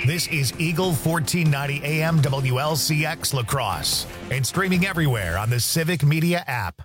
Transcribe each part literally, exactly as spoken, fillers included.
This is Eagle fourteen ninety A M W L C X La Crosse and streaming everywhere on the Civic Media app.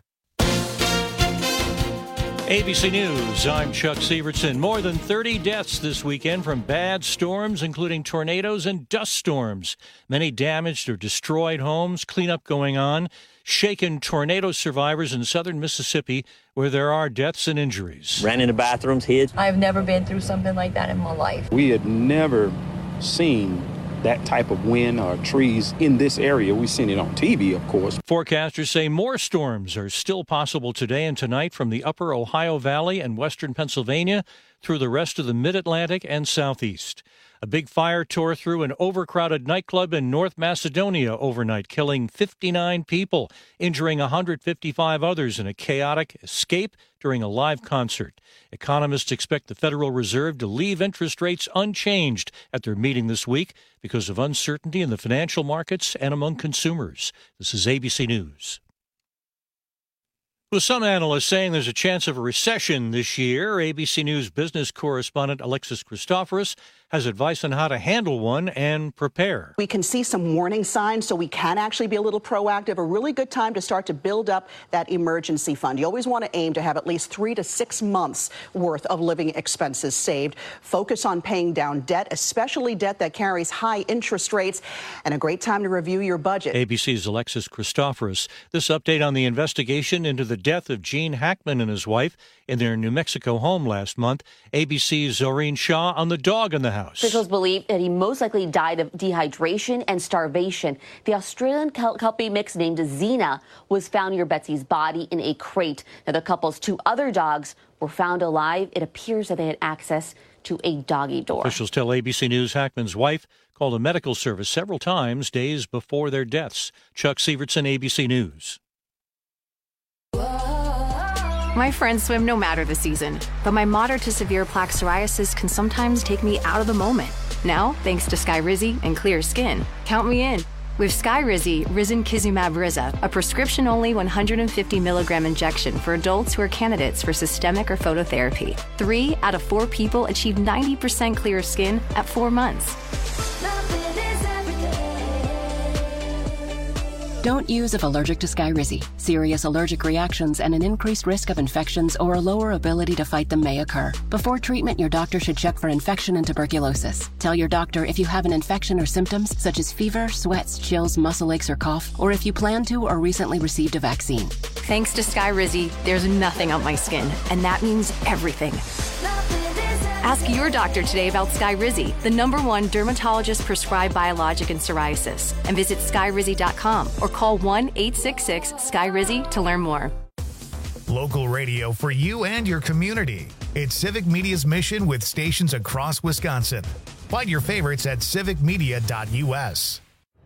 A B C News, I'm Chuck Severson. More than thirty deaths this weekend from bad storms, including tornadoes and dust storms. Many damaged or destroyed homes, cleanup going on. Shaken tornado survivors in southern Mississippi, where there are deaths and injuries. Ran into bathrooms, hid. I've never been through something like that in my life. We had never seen that type of wind or trees in this area. We've seen it on T V, of course. Forecasters say more storms are still possible today and tonight from the upper Ohio Valley and western Pennsylvania through the rest of the mid-Atlantic and southeast. A big fire tore through an overcrowded nightclub in North Macedonia overnight, killing fifty-nine people, injuring one hundred fifty-five others in a chaotic escape during a live concert. Economists expect the Federal Reserve to leave interest rates unchanged at their meeting this week because of uncertainty in the financial markets and among consumers. This is A B C News. With some analysts saying there's a chance of a recession this year, A B C News business correspondent Alexis Christoforous has advice on how to handle one and prepare. We can see some warning signs, so we can actually be a little proactive. A really good time to start to build up that emergency fund. You always want to aim to have at least three to six months worth of living expenses saved. Focus on paying down debt, especially debt that carries high interest rates, and a great time to review your budget. A B C's Alexis Christoforous. This update on the investigation into the death of Gene Hackman and his wife in their New Mexico home last month. A B C's Zoreen Shah on the dog in the house. Officials believe that he most likely died of dehydration and starvation. The Australian Kelpie mix named Xena was found near Betsy's body in a crate. Now, the couple's two other dogs were found alive. It appears that they had access to a doggy door. Officials tell A B C News Hackman's wife called a medical service several times days before their deaths. Chuck Severson, A B C News. My friends swim no matter the season, but my moderate to severe plaque psoriasis can sometimes take me out of the moment. Now, thanks to Skyrizi and clear skin, count me in. With Skyrizi, Risankizumab Riza, a prescription-only one hundred fifty milligram injection for adults who are candidates for systemic or phototherapy. Three out of four people achieve ninety percent clear skin at four months. Don't use if allergic to Skyrizi. Serious allergic reactions and an increased risk of infections or a lower ability to fight them may occur. Before treatment, your doctor should check for infection and tuberculosis. Tell your doctor if you have an infection or symptoms such as fever, sweats, chills, muscle aches, or cough, or if you plan to or recently received a vaccine. Thanks to Skyrizi, there's nothing on my skin, and that means everything. Ask your doctor today about Skyrizi, the number one dermatologist-prescribed biologic in psoriasis, and visit skyrizi dot com or call one eight six six Skyrizi to learn more. Local radio for you and your community. It's Civic Media's mission with stations across Wisconsin. Find your favorites at civic media dot U S.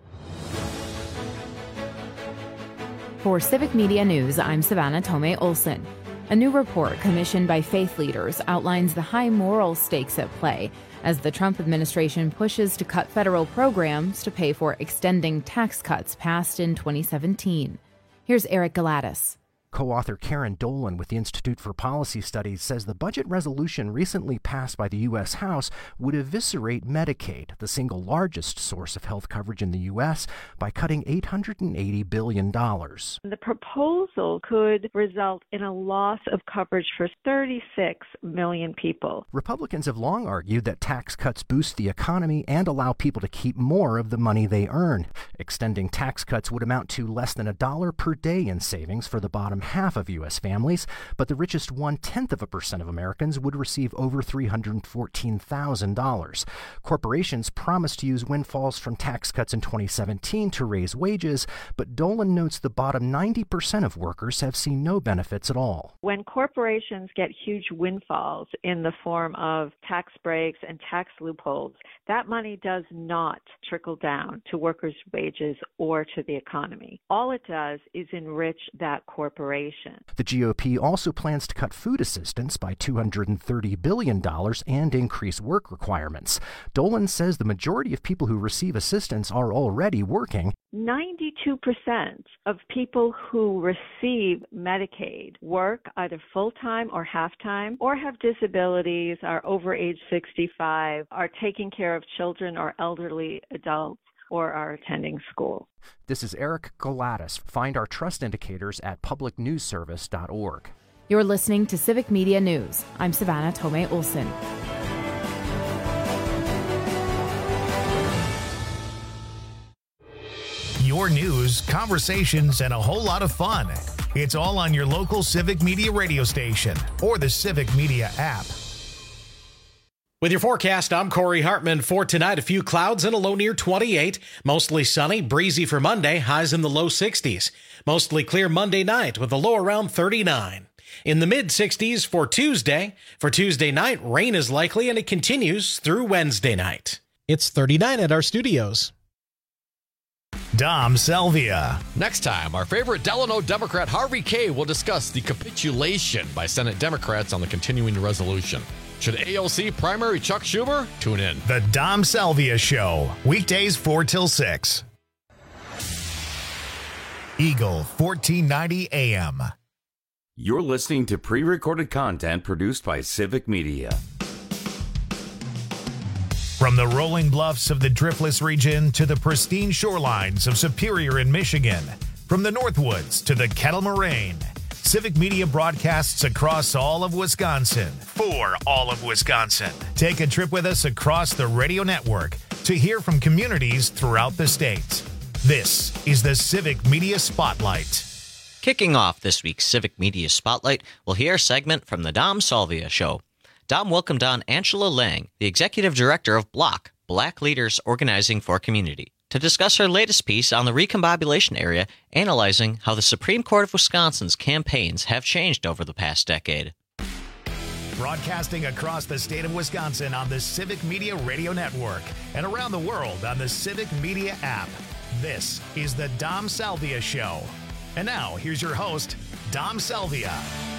For Civic Media News, I'm Savannah Tomei Olson. A new report commissioned by faith leaders outlines the high moral stakes at play as the Trump administration pushes to cut federal programs to pay for extending tax cuts passed in twenty seventeen. Here's Eric Galatis. Co-author Karen Dolan with the Institute for Policy Studies says the budget resolution recently passed by the U S House would eviscerate Medicaid, the single largest source of health coverage in the U S, by cutting eight hundred eighty billion dollars. The proposal could result in a loss of coverage for thirty-six million people. Republicans have long argued that tax cuts boost the economy and allow people to keep more of the money they earn. Extending tax cuts would amount to less than a dollar per day in savings for the bottom half of U S families, but the richest one-tenth of a percent of Americans would receive over three hundred fourteen thousand dollars. Corporations promised to use windfalls from tax cuts in twenty seventeen to raise wages, but Dolan notes the bottom ninety percent of workers have seen no benefits at all. When corporations get huge windfalls in the form of tax breaks and tax loopholes, that money does not trickle down to workers' wages or to the economy. All it does is enrich that corporation. generation. The G O P also plans to cut food assistance by two hundred thirty billion dollars and increase work requirements. Dolan says the majority of people who receive assistance are already working. ninety-two percent of people who receive Medicaid work either full-time or half-time, or have disabilities, are over age sixty-five, are taking care of children or elderly adults, or are attending school. This is Eric Galatis. Find our trust indicators at public news service dot org. You're listening to Civic Media News. I'm Savannah Tomei Olson. Your news, conversations, and a whole lot of fun. It's all on your local Civic Media radio station or the Civic Media app. With your forecast, I'm Corey Hartman. For tonight, a few clouds and a low near twenty-eight. Mostly sunny, breezy for Monday, highs in the low sixties. Mostly clear Monday night with a low around thirty-nine. In the mid-sixties for Tuesday. For Tuesday night, rain is likely and it continues through Wednesday night. It's thirty-nine at our studios. Dom Salvia. Next time, our favorite Delano Democrat Harvey Kaye will discuss the capitulation by Senate Democrats on the continuing resolution. Should A O C primary Chuck Schumer? Tune in. The Dom Salvia Show, weekdays four till six. Eagle fourteen ninety A M. You're listening to pre-recorded content produced by Civic Media. From the rolling bluffs of the Driftless region to the pristine shorelines of Superior in Michigan, from the Northwoods to the Kettle Moraine, Civic Media broadcasts across all of Wisconsin for all of Wisconsin. Take a trip with us across the radio network to hear from communities throughout the state. This is the Civic Media Spotlight. Kicking off this week's Civic Media Spotlight, we'll hear a segment from the Dom Salvia Show. Dom welcomed on Angela Lang, the Executive Director of BLOC, Black Leaders Organizing for Community, to discuss her latest piece on the recombobulation area, analyzing how the Supreme Court of Wisconsin's campaigns have changed over the past decade. Broadcasting across the state of Wisconsin on the Civic Media Radio Network and around the world on the Civic Media app. This is the Dom Salvia Show. And now, here's your host, Dom Salvia.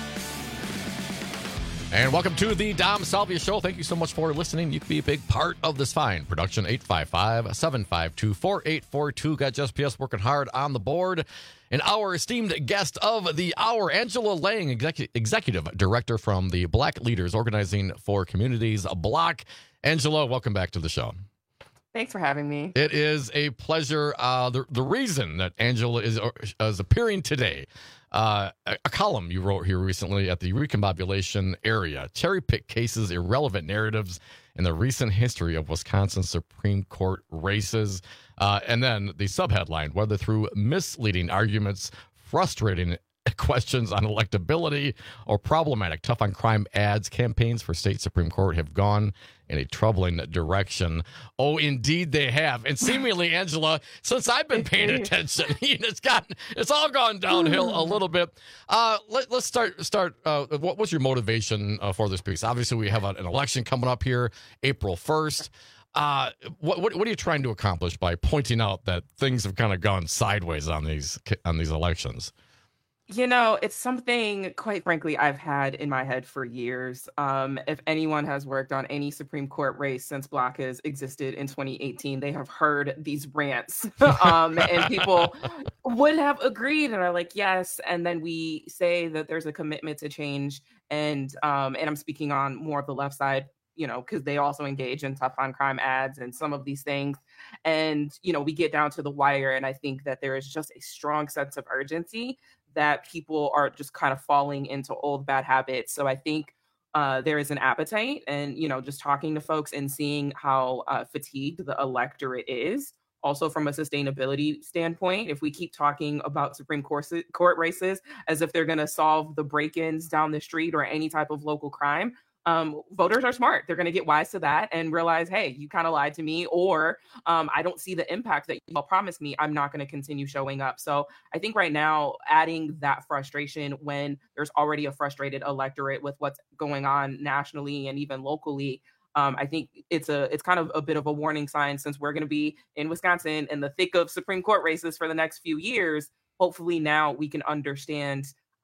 And welcome to the Dom Salvia Show. Thank you so much for listening. You can be a big part of this fine production. eight five five, seven five two, four eight four two. Got Just P S working hard on the board. And our esteemed guest of the hour, Angela Lang, execu- Executive Director from the Black Leaders Organizing for Communities, BLOC. Angela, welcome back to the show. Thanks for having me. It is a pleasure. Uh, the, the reason that Angela is, is appearing today, Uh, a, a column you wrote here recently at the recombobulation area, cherry-pick cases, irrelevant narratives in the recent history of Wisconsin Supreme Court races. Uh, and then the subheadline, whether through misleading arguments, frustrating questions on electability, or problematic tough on crime ads, campaigns for state Supreme Court have gone in a troubling direction. Oh, indeed they have. And seemingly, Angela, since I've been paying attention, it's gotten, it's all gone downhill a little bit. Uh, let, let's start, start uh, what was your motivation uh, for this piece? Obviously, we have a, an election coming up here, April first. Uh, what, what, what are you trying to accomplish by pointing out that things have kind of gone sideways on these, on these elections? You know, it's something, quite frankly, I've had in my head for years. Um, if anyone has worked on any Supreme Court race since BLOC has existed in twenty eighteen, they have heard these rants. um, and people would have agreed and are like, yes. And then we say that there's a commitment to change. And um, and I'm speaking on more of the left side, you know, because they also engage in tough on crime ads and some of these things. And, you know, we get down to the wire. And I think that there is just a strong sense of urgency that people are just kind of falling into old bad habits. So I think uh, there is an appetite, and, you know, just talking to folks and seeing how uh, fatigued the electorate is. Also from a sustainability standpoint, if we keep talking about Supreme Court, court races as if they're going to solve the break-ins down the street or any type of local crime, Um, voters are smart. They're going to get wise to that and realize, hey, you kind of lied to me, or um, I don't see the impact that you all promised me. I'm not going to continue showing up. So I think right now, adding that frustration when there's already a frustrated electorate with what's going on nationally and even locally, um, I think it's a it's kind of a bit of a warning sign, since we're going to be in Wisconsin in the thick of Supreme Court races for the next few years. Hopefully now we can understand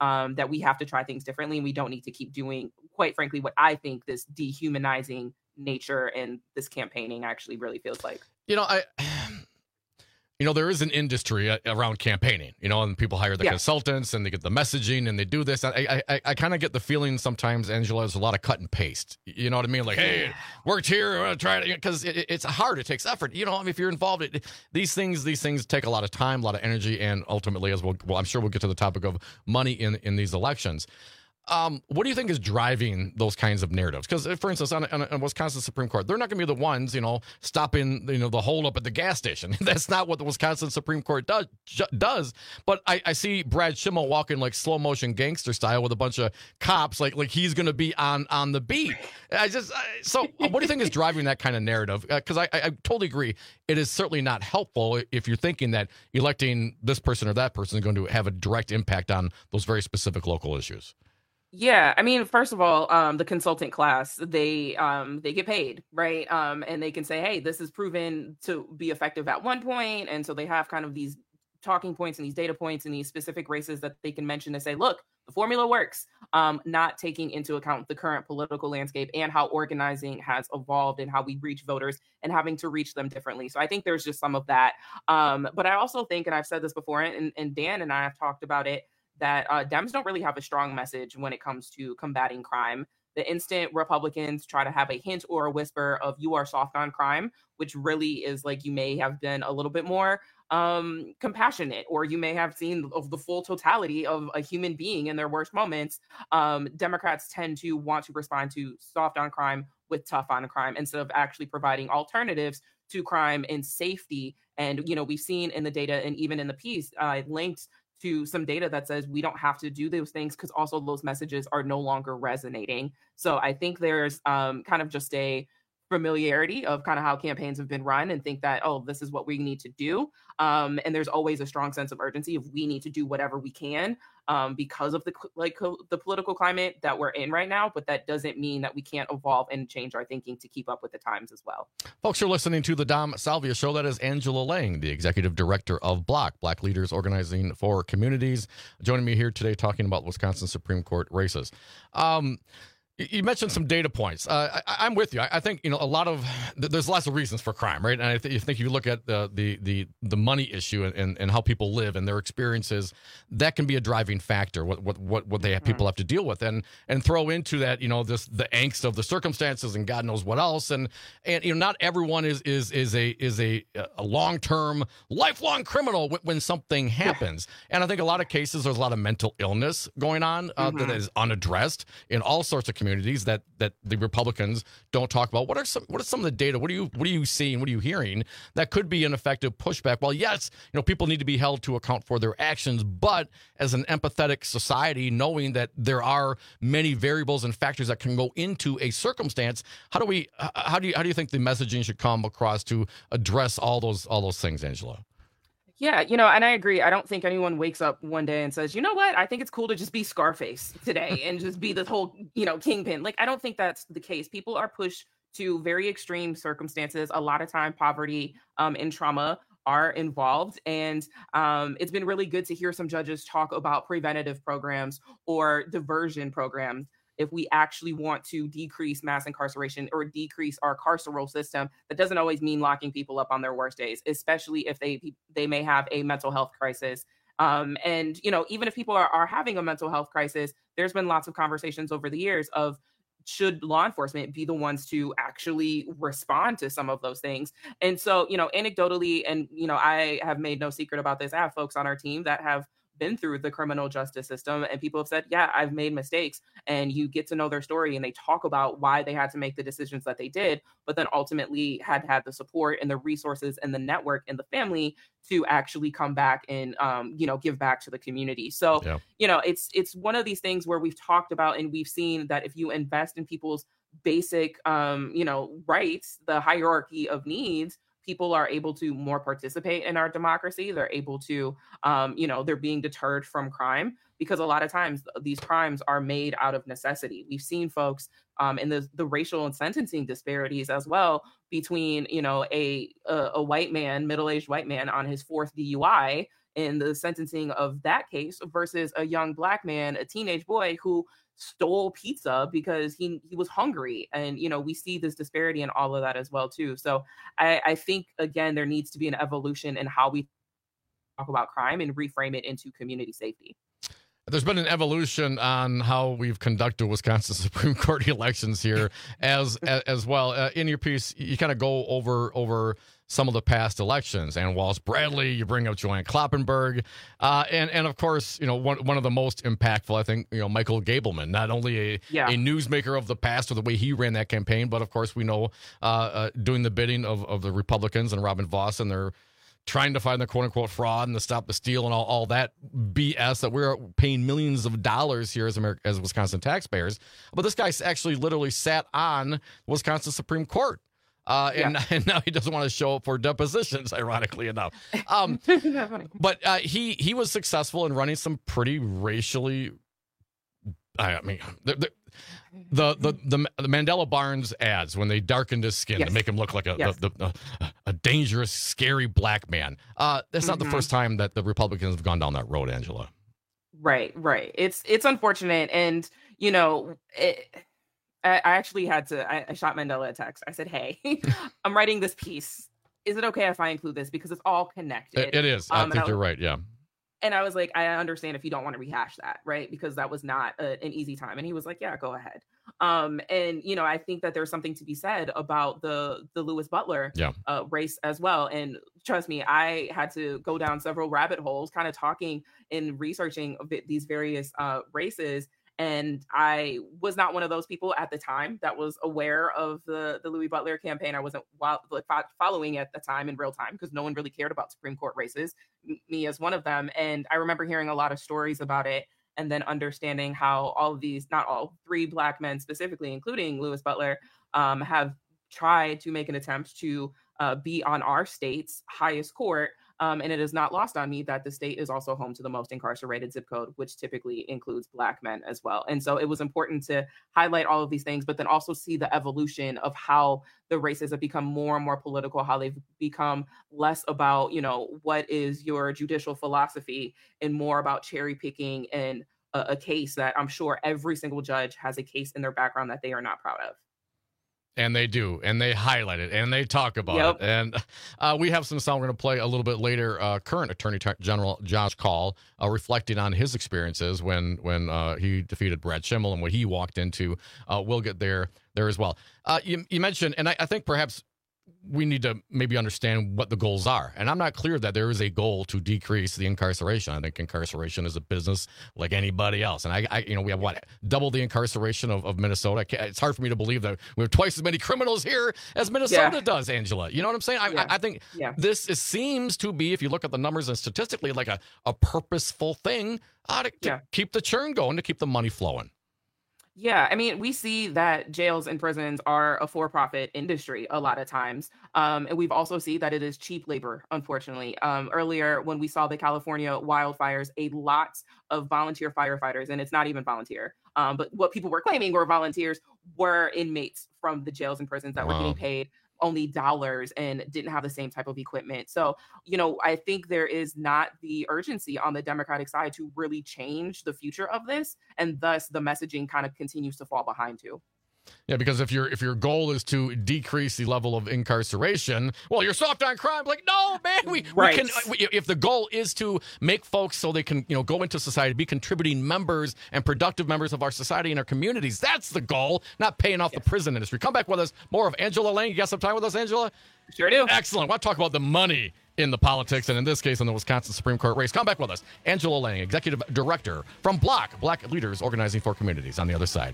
um, that we have to try things differently. And we don't need to keep doing, quite frankly, what I think this dehumanizing nature and this campaigning actually really feels like. You know, I... You know, there is an industry around campaigning, you know, and people hire the yeah. consultants and they get the messaging and they do this. I I, I kind of get the feeling sometimes, Angela, there's a lot of cut and paste. You know what I mean? Like, hey, worked here, I'm gonna try it, because it, it's hard. It takes effort. You know, I mean, if you're involved, it, these things these things take a lot of time, a lot of energy, and ultimately, as we'll, well, I'm sure we'll get to the topic of money in, in these elections. Um, what do you think is driving those kinds of narratives? Because, for instance, on, on, on Wisconsin Supreme Court, they're not going to be the ones, you know, stopping, you know, the hold up at the gas station. That's not what the Wisconsin Supreme Court does. does. But I, I see Brad Schimmel walking like slow motion gangster style with a bunch of cops, like like he's going to be on on the beat. I just I, so what do you think is driving that kind of narrative? Because uh, I, I I totally agree. It is certainly not helpful if you're thinking that electing this person or that person is going to have a direct impact on those very specific local issues. Yeah, I mean, first of all, um, the consultant class, they um, they get paid, right? Um, and they can say, hey, this is proven to be effective at one point. And so they have kind of these talking points and these data points and these specific races that they can mention to say, look, the formula works, um, not taking into account the current political landscape and how organizing has evolved and how we reach voters and having to reach them differently. So I think there's just some of that. Um, but I also think, and I've said this before, and, and Dan and I have talked about it, that uh, Dems don't really have a strong message when it comes to combating crime. The instant Republicans try to have a hint or a whisper of you are soft on crime, which really is like you may have been a little bit more um, compassionate, or you may have seen of the full totality of a human being in their worst moments. Um, Democrats tend to want to respond to soft on crime with tough on crime instead of actually providing alternatives to crime and safety. And, you know, we've seen in the data and even in the piece uh, linked to some data that says we don't have to do those things because also those messages are no longer resonating. So I think there's um, kind of just a familiarity of kind of how campaigns have been run and think that, oh, this is what we need to do. Um, and there's always a strong sense of urgency if we need to do whatever we can um, because of the like the political climate that we're in right now. But that doesn't mean that we can't evolve and change our thinking to keep up with the times as well. Folks, you're listening to the Dom Salvia Show. That is Angela Lang, the executive director of BLOC, Black Leaders Organizing for Communities, joining me here today talking about Wisconsin Supreme Court races. Um, You mentioned some data points. Uh, I, I'm with you. I, I think, you know, a lot of there's lots of reasons for crime, right? And I th- think if you look at the the the, the money issue and, and how people live and their experiences, that can be a driving factor. What what what, what they have, people have to deal with, and and throw into that, you know, this the angst of the circumstances and God knows what else. And and you know, not everyone is is is a is a a long term, lifelong criminal when something happens. And I think a lot of cases there's a lot of mental illness going on uh, mm-hmm. that is unaddressed in all sorts of communities. Communities that that the Republicans don't talk about. What are some what are some of the data? What are you what are you seeing? What are you hearing that could be an effective pushback? Well, yes, you know, people need to be held to account for their actions, but as an empathetic society, knowing that there are many variables and factors that can go into a circumstance, how do we how do you how do you think the messaging should come across to address all those all those things, Angela? Yeah, you know, and I agree. I don't think anyone wakes up one day and says, you know what, I think it's cool to just be Scarface today and just be this whole, you know, kingpin. Like, I don't think that's the case. People are pushed to very extreme circumstances. A lot of time, poverty um, and trauma are involved. And um, it's been really good to hear some judges talk about preventative programs or diversion programs. If we actually want to decrease mass incarceration or decrease our carceral system, that doesn't always mean locking people up on their worst days, especially if they they may have a mental health crisis. Um, and, you know, even if people are, are having a mental health crisis, there's been lots of conversations over the years of should law enforcement be the ones to actually respond to some of those things. And so, you know, anecdotally, and, you know, I have made no secret about this. I have folks on our team that have been through the criminal justice system, and people have said, yeah, I've made mistakes. And you get to know their story and they talk about why they had to make the decisions that they did, but then ultimately had had the support and the resources and the network and the family to actually come back and, um, you know, give back to the community. So, yeah. you know, it's, it's one of these things where we've talked about, and we've seen that if you invest in people's basic, um, you know, rights, the hierarchy of needs, people are able to more participate in our democracy. They're able to, um, you know, they're being deterred from crime, because a lot of times these crimes are made out of necessity. We've seen folks um, in the, the racial and sentencing disparities as well between, you know, a, a, a white man, middle-aged white man on his fourth D U I in the sentencing of that case versus a young Black man, a teenage boy who stole pizza because he he was hungry. And, you know, we see this disparity in all of that as well, too. So I, I think, again, there needs to be an evolution in how we talk about crime and reframe it into community safety. There's been an evolution on how we've conducted Wisconsin Supreme Court elections here as as, as well. Uh, in your piece, you kind of go over over some of the past elections, and Wallace Bradley, you bring up Joanne Kloppenberg, uh, and and of course, you know, one one of the most impactful, I think, you know, Michael Gableman, not only a yeah. a newsmaker of the past or the way he ran that campaign, but of course we know uh, uh, doing the bidding of of the Republicans and Robin Vos and their trying to find the quote-unquote fraud and the stop the steal and all, all that B S that we're paying millions of dollars here as America, as Wisconsin taxpayers. But this guy actually literally sat on Wisconsin Supreme Court. Uh, and, yeah. and now he doesn't want to show up for depositions, ironically enough. Um, but uh, he he was successful in running some pretty racially, I mean, the, the, the the the the Mandela Barnes ads when they darkened his skin yes. to make him look like a yes. the, the, a, a dangerous, scary Black man. Uh, that's mm-hmm. not the first time that the Republicans have gone down that road, Angela. Right, right. It's it's unfortunate, and you know, it, I, I actually had to. I, I shot Mandela a text. I said, "Hey, I'm writing this piece. Is it okay if I include this because it's all connected?" It, it is. I um, think I was, you're right. Yeah. And I was like, I understand if you don't want to rehash that, right? Because that was not a, an easy time. And he was like, yeah, go ahead. Um, and, you know, I think that there's something to be said about the the Louis Butler yeah. uh, race as well. And trust me, I had to go down several rabbit holes, kind of talking and researching these various uh, races. And I was not one of those people at the time that was aware of the, the Louis Butler campaign. I wasn't following at the time in real time because no one really cared about Supreme Court races, me as one of them. And I remember hearing a lot of stories about it and then understanding how all of these, not all, three Black men specifically, including Louis Butler, um, have tried to make an attempt to uh, be on our state's highest court. Um, and it is not lost on me that the state is also home to the most incarcerated zip code, which typically includes Black men as well. And so it was important to highlight all of these things, but then also see the evolution of how the races have become more and more political, how they've become less about, you know, what is your judicial philosophy and more about cherry picking and a, a case that I'm sure every single judge has a case in their background that they are not proud of. And they do, and they highlight it, and they talk about yep. it. And uh, we have some sound we're going to play a little bit later. Uh, current Attorney General Josh Kaul uh, reflecting on his experiences when when uh, he defeated Brad Schimel and what he walked into. Uh, we'll get there there as well. Uh, you, you mentioned, and I, I think perhaps we need to maybe understand what the goals are. And I'm not clear that there is a goal to decrease the incarceration. I think incarceration is a business like anybody else. And I, I you know, we have what, double the incarceration of, of Minnesota. It's hard for me to believe that we have twice as many criminals here as Minnesota yeah. does, Angela. You know what I'm saying? I, yeah. I, I think yeah. this is, seems to be, if you look at the numbers and statistically, like a, a purposeful thing uh, to, to yeah. keep the churn going, to keep the money flowing. Yeah, I mean, we see that jails and prisons are a for-profit industry a lot of times. Um, and we've also seen that it is cheap labor, unfortunately. Um, earlier, when we saw the California wildfires, a lot of volunteer firefighters, and it's not even volunteer, um, but what people were claiming were volunteers, were inmates from the jails and prisons that wow. were getting paid only dollars and didn't have the same type of equipment. So, you know, I think there is not the urgency on the Democratic side to really change the future of this. And thus the messaging kind of continues to fall behind too. Yeah, because if your if your goal is to decrease the level of incarceration, well, you're soft on crime. Like, no, man, we, right. we can. We, if the goal is to make folks so they can, you know, go into society, be contributing members and productive members of our society and our communities, that's the goal. Not paying off yes. the prison industry. Come back with us. More of Angela Lang. You got some time with us, Angela? Sure do. Excellent. I want to talk about the money in the politics, and in this case, in the Wisconsin Supreme Court race. Come back with us. Angela Lang, Executive Director from Block, Black Leaders Organizing for Communities. On the other side.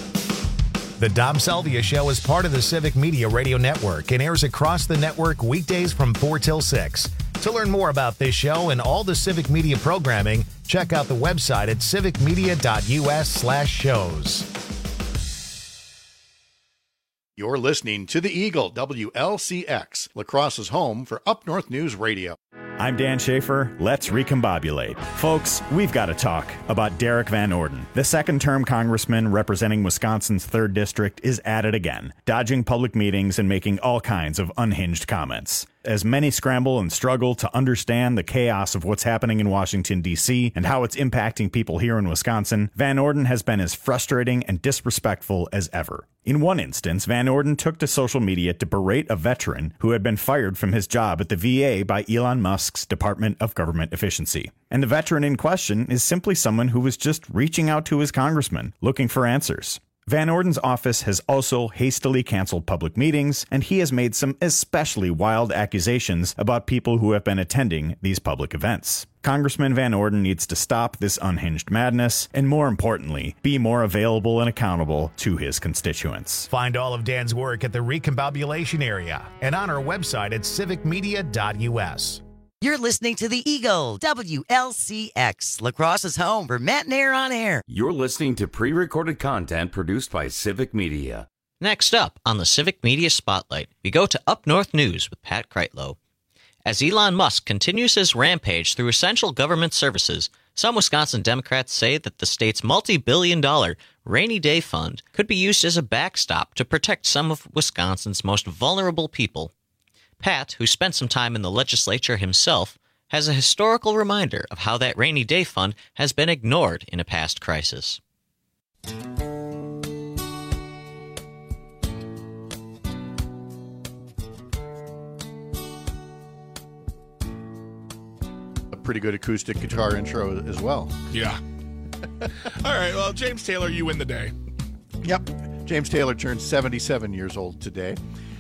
The Dom Salvia Show is part of the Civic Media Radio Network and airs across the network weekdays from four till six. To learn more about this show and all the Civic Media programming, check out the website at civicmedia.us slash shows. You're listening to the Eagle, W L C X, La Crosse's home for Up North News Radio. I'm Dan Schaefer. Let's recombobulate. Folks, we've got to talk about Derek Van Orden. The second-term congressman representing Wisconsin's third District is at it again, dodging public meetings and making all kinds of unhinged comments. As many scramble and struggle to understand the chaos of what's happening in Washington, D C and how it's impacting people here in Wisconsin, Van Orden has been as frustrating and disrespectful as ever. In one instance, Van Orden took to social media to berate a veteran who had been fired from his job at the V A by Elon Musk's Department of Government Efficiency. And the veteran in question is simply someone who was just reaching out to his congressman, looking for answers. Van Orden's office has also hastily canceled public meetings, and he has made some especially wild accusations about people who have been attending these public events. Congressman Van Orden needs to stop this unhinged madness, and more importantly, be more available and accountable to his constituents. Find all of Dan's work at the Recombobulation Area and on our website at civic media dot u s. You're listening to the Eagle, W L C X, La Crosse's home for Matt and Air on Air. You're listening to pre-recorded content produced by Civic Media. Next up on the Civic Media Spotlight, we go to Up North News with Pat Kreitlow. As Elon Musk continues his rampage through essential government services, some Wisconsin Democrats say that the state's multi-billion dollar rainy day fund could be used as a backstop to protect some of Wisconsin's most vulnerable people. Pat, who spent some time in the legislature himself, has a historical reminder of how that rainy day fund has been ignored in a past crisis. A pretty good acoustic guitar intro as well. Yeah. All right, well, James Taylor, you win the day. Yep. James Taylor turned seventy-seven years old today.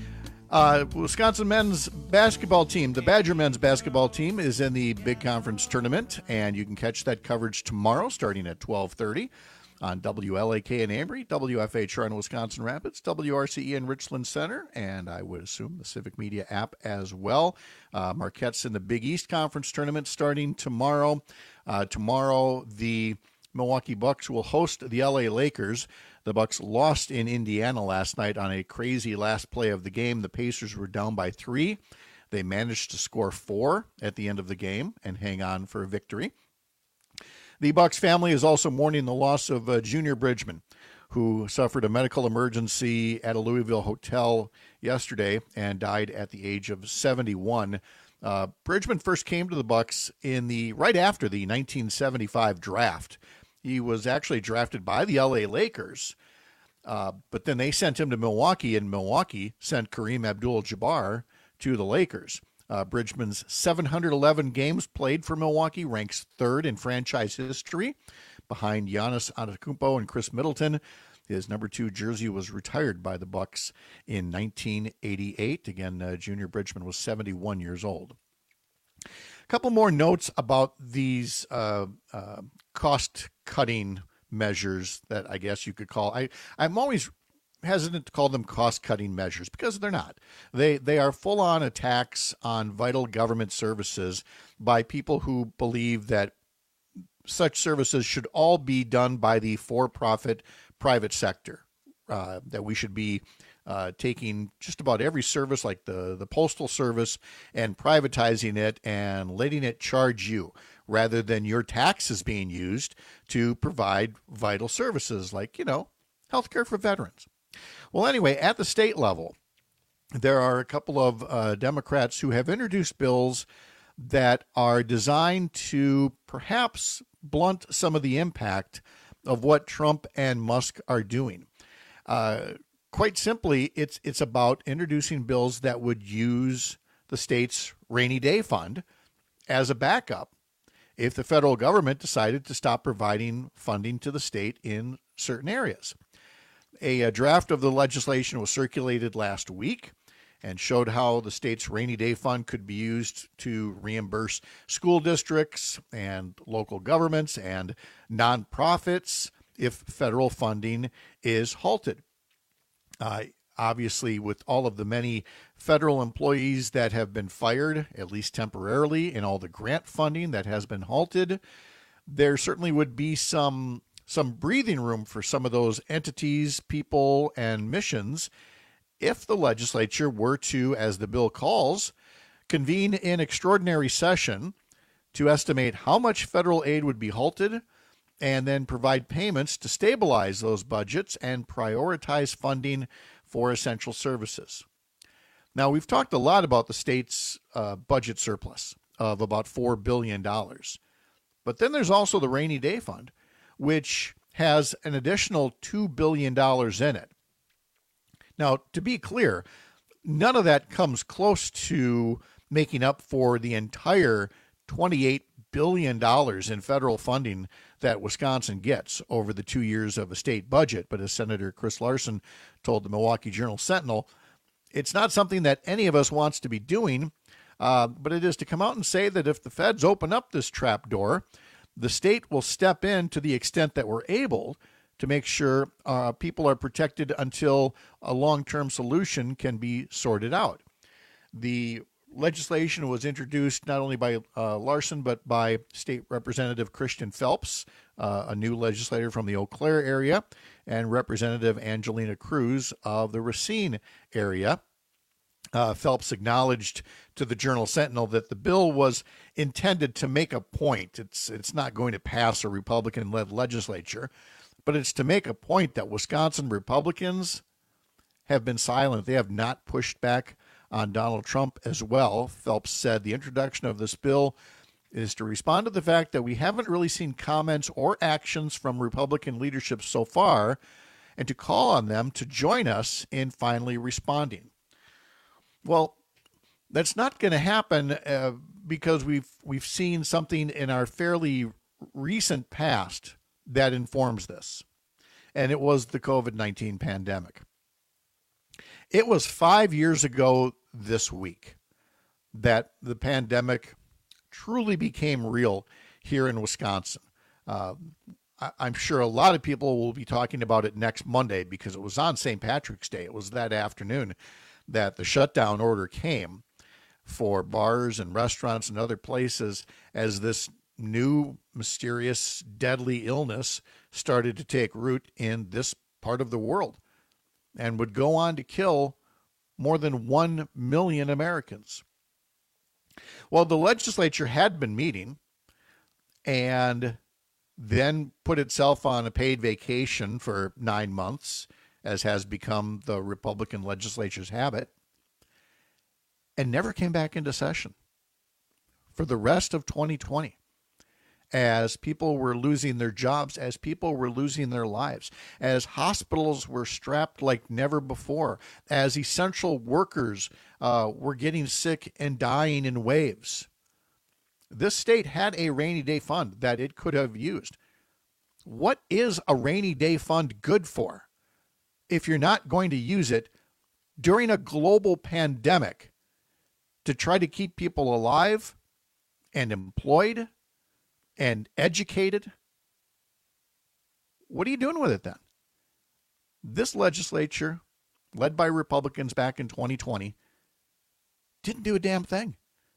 Uh, Wisconsin men's basketball team, the Badger men's basketball team, is in the Big Conference tournament, and you can catch that coverage tomorrow starting at twelve thirty on W L A K in Ambry, W F H R in Wisconsin Rapids, W R C E in Richland Center, and I would assume the Civic Media app as well. Uh, Marquette's in the Big East Conference tournament starting tomorrow. Uh, tomorrow, the Milwaukee Bucks will host the L A Lakers. The Bucks lost in Indiana last night on a crazy last play of the game. The Pacers were down by three. They managed to score four at the end of the game and hang on for a victory. The Bucks family is also mourning the loss of uh, Junior Bridgman, who suffered a medical emergency at a Louisville hotel yesterday and died at the age of seventy-one. Uh, Bridgman first came to the Bucks in the right after the nineteen seventy-five draft. He was actually drafted by the L A Lakers, uh, but then they sent him to Milwaukee, and Milwaukee sent Kareem Abdul-Jabbar to the Lakers. Uh, Bridgman's seven hundred eleven games played for Milwaukee ranks third in franchise history, behind Giannis Antetokounmpo and Chris Middleton. His number two jersey was retired by the Bucks in nineteen eighty-eight. Again, uh, Junior Bridgman was seventy-one years old. A couple more notes about these uh, uh, cost-cutting measures that I guess you could call. I, I'm always hesitant to call them cost-cutting measures because they're not. They they are full-on attacks on vital government services by people who believe that such services should all be done by the for-profit private sector, uh, that we should be uh, taking just about every service like the, the Postal Service and privatizing it and letting it charge you rather than your taxes being used to provide vital services like, you know, healthcare for veterans. Well, anyway, at the state level, there are a couple of uh, Democrats who have introduced bills that are designed to perhaps blunt some of the impact of what Trump and Musk are doing. Uh, quite simply, it's it's about introducing bills that would use the state's rainy day fund as a backup if the federal government decided to stop providing funding to the state in certain areas. A, a draft of the legislation was circulated last week and showed how the state's rainy day fund could be used to reimburse school districts and local governments and nonprofits if federal funding is halted. Uh, obviously, with all of the many federal employees that have been fired, at least temporarily, and all the grant funding that has been halted, there certainly would be some some breathing room for some of those entities, people, and missions if the legislature were to, as the bill calls, convene in extraordinary session to estimate how much federal aid would be halted and then provide payments to stabilize those budgets and prioritize funding for essential services. Now, we've talked a lot about the state's uh, budget surplus of about four billion dollars. But then there's also the Rainy Day Fund, which has an additional two billion dollars in it. Now, to be clear, none of that comes close to making up for the entire twenty-eight billion dollars in federal funding that Wisconsin gets over the two years of a state budget. But as Senator Chris Larson told the Milwaukee Journal-Sentinel, it's not something that any of us wants to be doing, uh, but it is to come out and say that if the feds open up this trap door, the state will step in to the extent that we're able to make sure uh, people are protected until a long-term solution can be sorted out. The legislation was introduced not only by uh, Larson, but by State Representative Christian Phelps, uh, a new legislator from the Eau Claire area, and Representative Angelina Cruz of the Racine area. Uh, Phelps acknowledged to the Journal-Sentinel that the bill was intended to make a point. It's, it's not going to pass a Republican-led legislature, but it's to make a point that Wisconsin Republicans have been silent. They have not pushed back on Donald Trump as well. Phelps said the introduction of this bill is to respond to the fact that we haven't really seen comments or actions from Republican leadership so far, and to call on them to join us in finally responding. Well, that's not going to happen uh, because we've we've seen something in our fairly recent past that informs this, and it was the COVID nineteen pandemic. It was five years ago this week that the pandemic truly became real here in Wisconsin. Uh, I, I'm sure a lot of people will be talking about it next Monday because it was on Saint Patrick's Day. It was that afternoon that the shutdown order came for bars and restaurants and other places as this new, mysterious, deadly illness started to take root in this part of the world and would go on to kill more than one million Americans. Well, the legislature had been meeting and then put itself on a paid vacation for nine months, as has become the Republican legislature's habit, and never came back into session for the rest of twenty twenty. As people were losing their jobs, as people were losing their lives, as hospitals were strapped like never before, as essential workers uh, were getting sick and dying in waves. This state had a rainy day fund that it could have used. What is a rainy day fund good for if you're not going to use it during a global pandemic to try to keep people alive and employed and educated? What are you doing with it then? This legislature, led by Republicans back in twenty twenty, didn't do a damn thing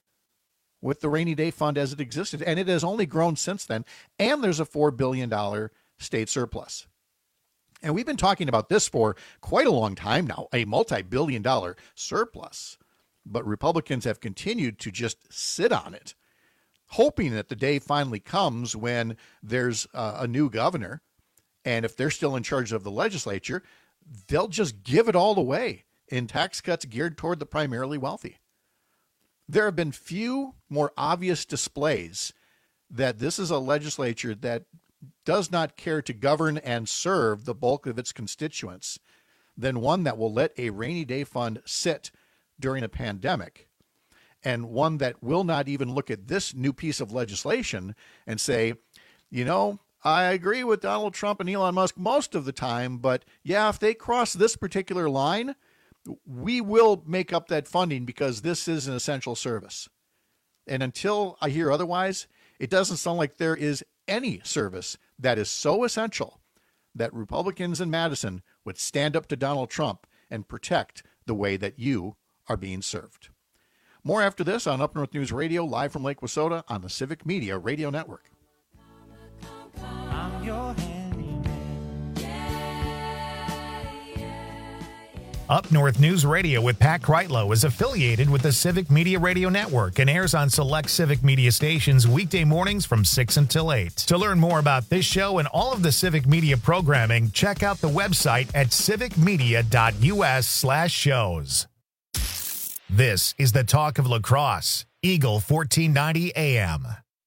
with the rainy day fund as it existed, and it has only grown since then, and there's a four billion dollars state surplus. And we've been talking about this for quite a long time now, a multi-billion dollar surplus, but Republicans have continued to just sit on it, hoping that the day finally comes when there's uh, a new governor, and if they're still in charge of the legislature, they'll just give it all away in tax cuts geared toward the primarily wealthy. There have been few more obvious displays that this is a legislature that does not care to govern and serve the bulk of its constituents than one that will let a rainy day fund sit during a pandemic, and one that will not even look at this new piece of legislation and say, you know, I agree with Donald Trump and Elon Musk most of the time, but yeah, if they cross this particular line, we will make up that funding because this is an essential service. And until I hear otherwise, it doesn't sound like there is any service that is so essential that Republicans in Madison would stand up to Donald Trump and protect the way that you are being served. More after this on Up North News Radio, live from Lake Wissota on the Civic Media Radio Network. I'm your handyman. Up North News Radio with Pat Kreitlow is affiliated with the Civic Media Radio Network and airs on select Civic Media stations weekday mornings from six until eight. To learn more about this show and all of the Civic Media programming, check out the website at civicmedia.us slash shows. This is the Talk of La Crosse, Eagle fourteen ninety A M.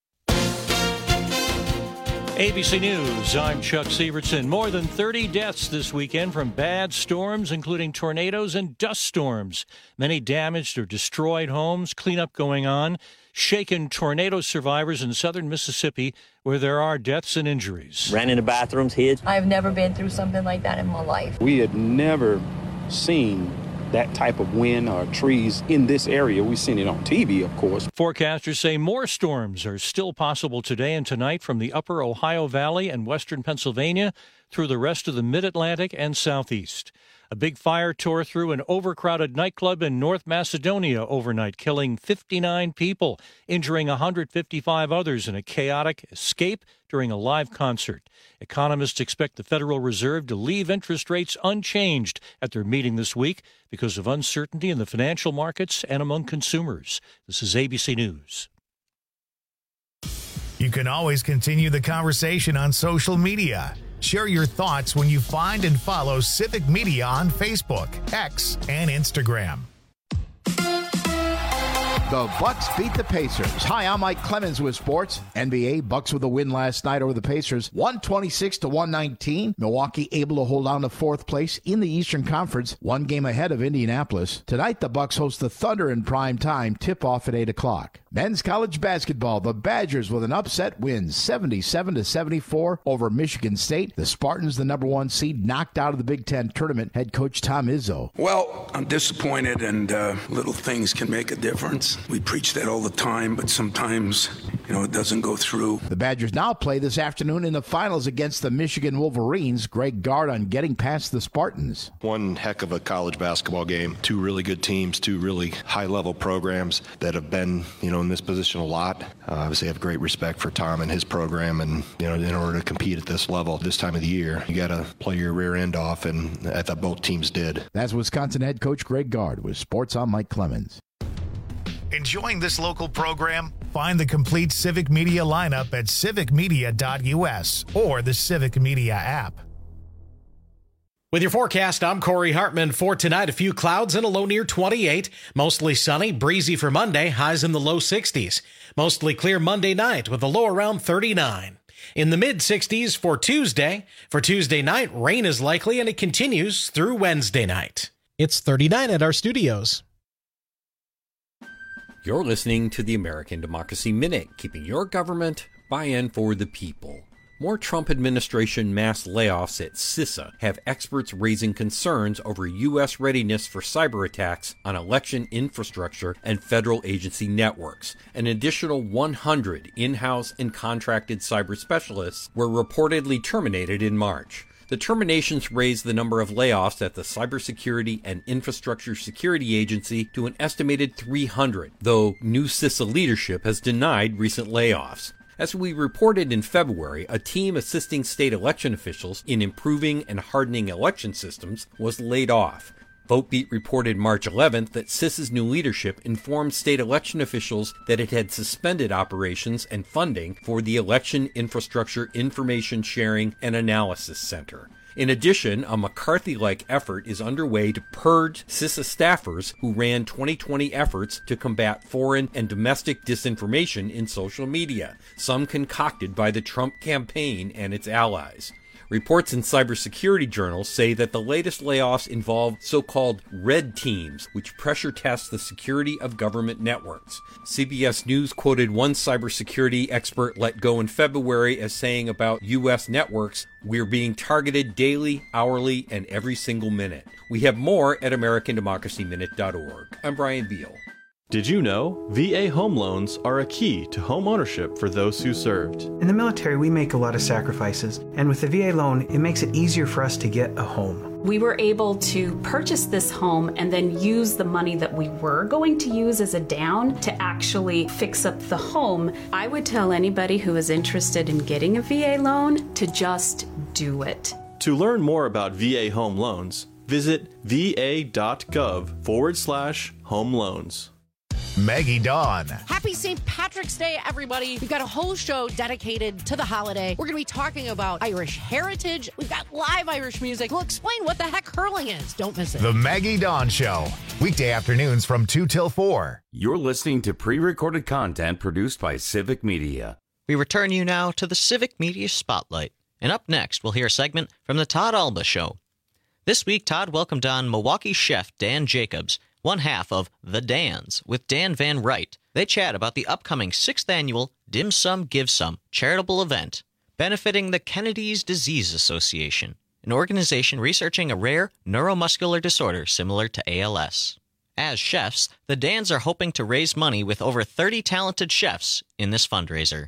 A B C News, I'm Chuck Sievertson. More than thirty deaths this weekend from bad storms, including tornadoes and dust storms. Many damaged or destroyed homes, cleanup going on. Shaken tornado survivors in southern Mississippi, where there are deaths and injuries. Ran into bathrooms, hid. I've never been through something like that in my life. We had never seen that type of wind or trees in this area. We've seen it on T V, of course. Forecasters say more storms are still possible today and tonight from the upper Ohio Valley and western Pennsylvania through the rest of the mid-Atlantic and southeast. A big fire tore through an overcrowded nightclub in North Macedonia overnight, killing fifty-nine people, injuring one hundred fifty-five others in a chaotic escape during a live concert. Economists expect the Federal Reserve to leave interest rates unchanged at their meeting this week because of uncertainty in the financial markets and among consumers. This is A B C News. You can always continue the conversation on social media. Share your thoughts when you find and follow Civic Media on Facebook, X, and Instagram. The Bucks beat the Pacers. Hi, I'm Mike Clemens with sports. N B A Bucks with a win last night over the Pacers, one twenty-six to one nineteen. Milwaukee able to hold on to fourth place in the Eastern Conference, one game ahead of Indianapolis. Tonight, the Bucks host the Thunder in prime time, tip-off at eight o'clock. Men's college basketball, the Badgers with an upset win, seventy-seven to seventy-four over Michigan State. The Spartans, the number one seed, knocked out of the Big Ten tournament. Head coach Tom Izzo. Well, I'm disappointed, and uh, little things can make a difference. We preach that all the time, but sometimes, you know, it doesn't go through. The Badgers now play this afternoon in the finals against the Michigan Wolverines. Greg Gard on getting past the Spartans. One heck of a college basketball game. Two really good teams, two really high-level programs that have been, you know, in this position a lot. Uh, obviously, I have great respect for Tom and his program, and, you know, in order to compete at this level this time of the year, you got to play your rear end off, and I thought both teams did. That's Wisconsin head coach Greg Gard with Sports on Mike Clemens. Enjoying this local program? Find the complete Civic Media lineup at civic media dot u s or the Civic Media app. With your forecast, I'm Corey Hartman. For tonight, a few clouds and a low near twenty-eight. Mostly sunny, breezy for Monday, highs in the low sixties. Mostly clear Monday night with a low around thirty-nine. In the mid-sixties for Tuesday. For Tuesday night, rain is likely and it continues through Wednesday night. It's thirty-nine at our studios. You're listening to the American Democracy Minute, keeping your government buy-in for the people. More Trump administration mass layoffs at CISA have experts raising concerns over U S readiness for cyber attacks on election infrastructure and federal agency networks. An additional one hundred in-house and contracted cyber specialists were reportedly terminated in March. The terminations raised the number of layoffs at the Cybersecurity and Infrastructure Security Agency to an estimated three hundred, though new CISA leadership has denied recent layoffs. As we reported in February, a team assisting state election officials in improving and hardening election systems was laid off. VoteBeat reported March eleventh that CISA's new leadership informed state election officials that it had suspended operations and funding for the Election Infrastructure Information Sharing and Analysis Center. In addition, a McCarthy-like effort is underway to purge CISA staffers who ran twenty twenty efforts to combat foreign and domestic disinformation in social media, some concocted by the Trump campaign and its allies. Reports in cybersecurity journals say that the latest layoffs involve so-called red teams, which pressure test the security of government networks. C B S News quoted one cybersecurity expert let go in February as saying about U S networks, "We're being targeted daily, hourly, and every single minute." We have more at american democracy minute dot org. I'm Brian Beal. Did you know V A home loans are a key to home ownership for those who served? In the military, we make a lot of sacrifices, and with the V A loan, it makes it easier for us to get a home. We were able to purchase this home and then use the money that we were going to use as a down to actually fix up the home. I would tell anybody who is interested in getting a V A loan to just do it. To learn more about V A home loans, Visit va.gov forward slash home loans. Maggie Dawn. Happy Saint Patrick's Day, everybody. We've got a whole show dedicated to the holiday. We're going to be talking about Irish heritage. We've got live Irish music. We'll explain what the heck hurling is. Don't miss it. The Maggie Dawn Show. Weekday afternoons from two till four. You're listening to pre-recorded content produced by Civic Media. We return you now to the Civic Media Spotlight. And up next, we'll hear a segment from the Todd Alba Show. This week, Todd welcomed on Milwaukee chef Dan Jacobs, one half of The Dans, with Dan Van Wright. They chat about the upcoming sixth annual Dim Sum Give Some charitable event benefiting the Kennedy's Disease Association, an organization researching a rare neuromuscular disorder similar to A L S. As chefs, the Dans are hoping to raise money with over thirty talented chefs in this fundraiser.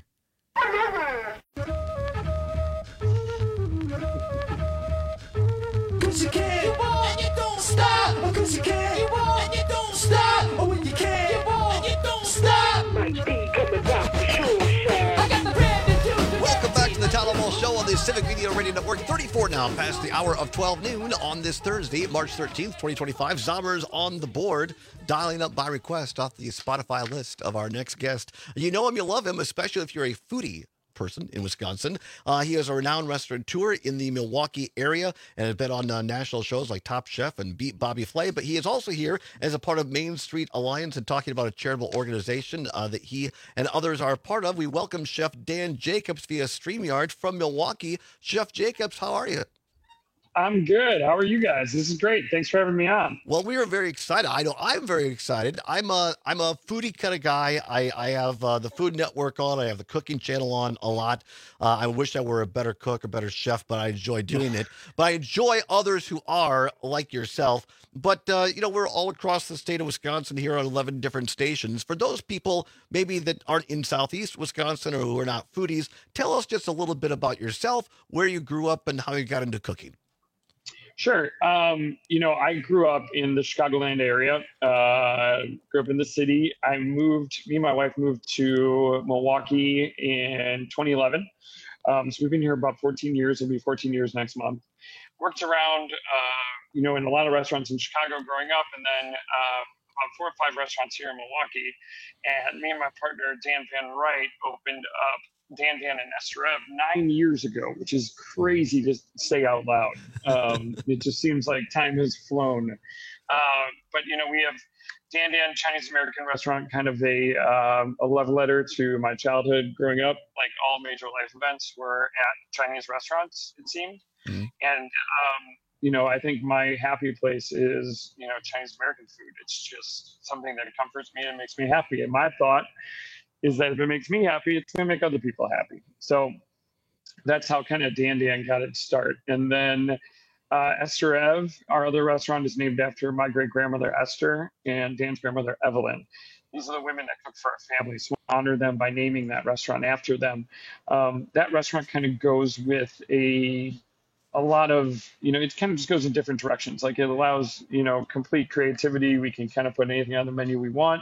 Cause you can, and you don't stop. Cause you can, and you don't stop. Oh, when you can, and you don't stop. Might be coming back for sure. I got the brand new. Welcome back to the Todd Alba Show on the Civic Media Radio Network. thirty-four now past the hour of twelve noon on this Thursday, March thirteenth, twenty twenty-five. Zombers on the board, dialing up by request off the Spotify list of our next guest. You know him, you love him, especially if you're a foodie person in Wisconsin. Uh, he is a renowned restaurateur in the Milwaukee area and has been on uh, national shows like Top Chef and Beat Bobby Flay, but he is also here as a part of Main Street Alliance and talking about a charitable organization uh, that he and others are a part of. We welcome Chef Dan Jacobs via StreamYard from Milwaukee. Chef Jacobs, how are you? I'm good. How are you guys? This is great. Thanks for having me on. Well, we are very excited. I know I'm very excited. I'm a I'm a foodie kind of guy. I I have uh, the Food Network on. I have the cooking channel on a lot. Uh, I wish I were a better cook or better chef, but I enjoy doing it. But I enjoy others who are like yourself. But uh, you know, we're all across the state of Wisconsin here on eleven different stations. For those people maybe that aren't in Southeast Wisconsin or who are not foodies, tell us just a little bit about yourself, where you grew up, and how you got into cooking. Sure. Um, you know, I grew up in the Chicagoland area, uh, grew up in the city. I moved, me and my wife moved to Milwaukee in twenty eleven. Um, so we've been here about fourteen years. It'll be fourteen years next month. Worked around, uh, you know, in a lot of restaurants in Chicago growing up, and then uh, about four or five restaurants here in Milwaukee. And me and my partner, Dan Van Wright, opened up Dan Dan and Esther Ev nine years ago, which is crazy to say out loud. Um, it just seems like time has flown. Uh, but, you know, we have Dan Dan Chinese American restaurant, kind of a, um, a love letter to my childhood growing up. Like all major life events were at Chinese restaurants, it seemed. Mm-hmm. And, um, you know, I think my happy place is, you know, Chinese American food. It's just something that comforts me and makes me happy. And my thought is that if it makes me happy, it's going to make other people happy. So that's how kind of Dan Dan got its start. And then uh, Esther Ev, our other restaurant, is named after my great-grandmother Esther and Dan's grandmother Evelyn. These are the women that cook for our family, so we honor them by naming that restaurant after them. Um, that restaurant kind of goes with a a lot of, you know, it kind of just goes in different directions. Like it allows, you know, complete creativity. We can kind of put anything on the menu we want.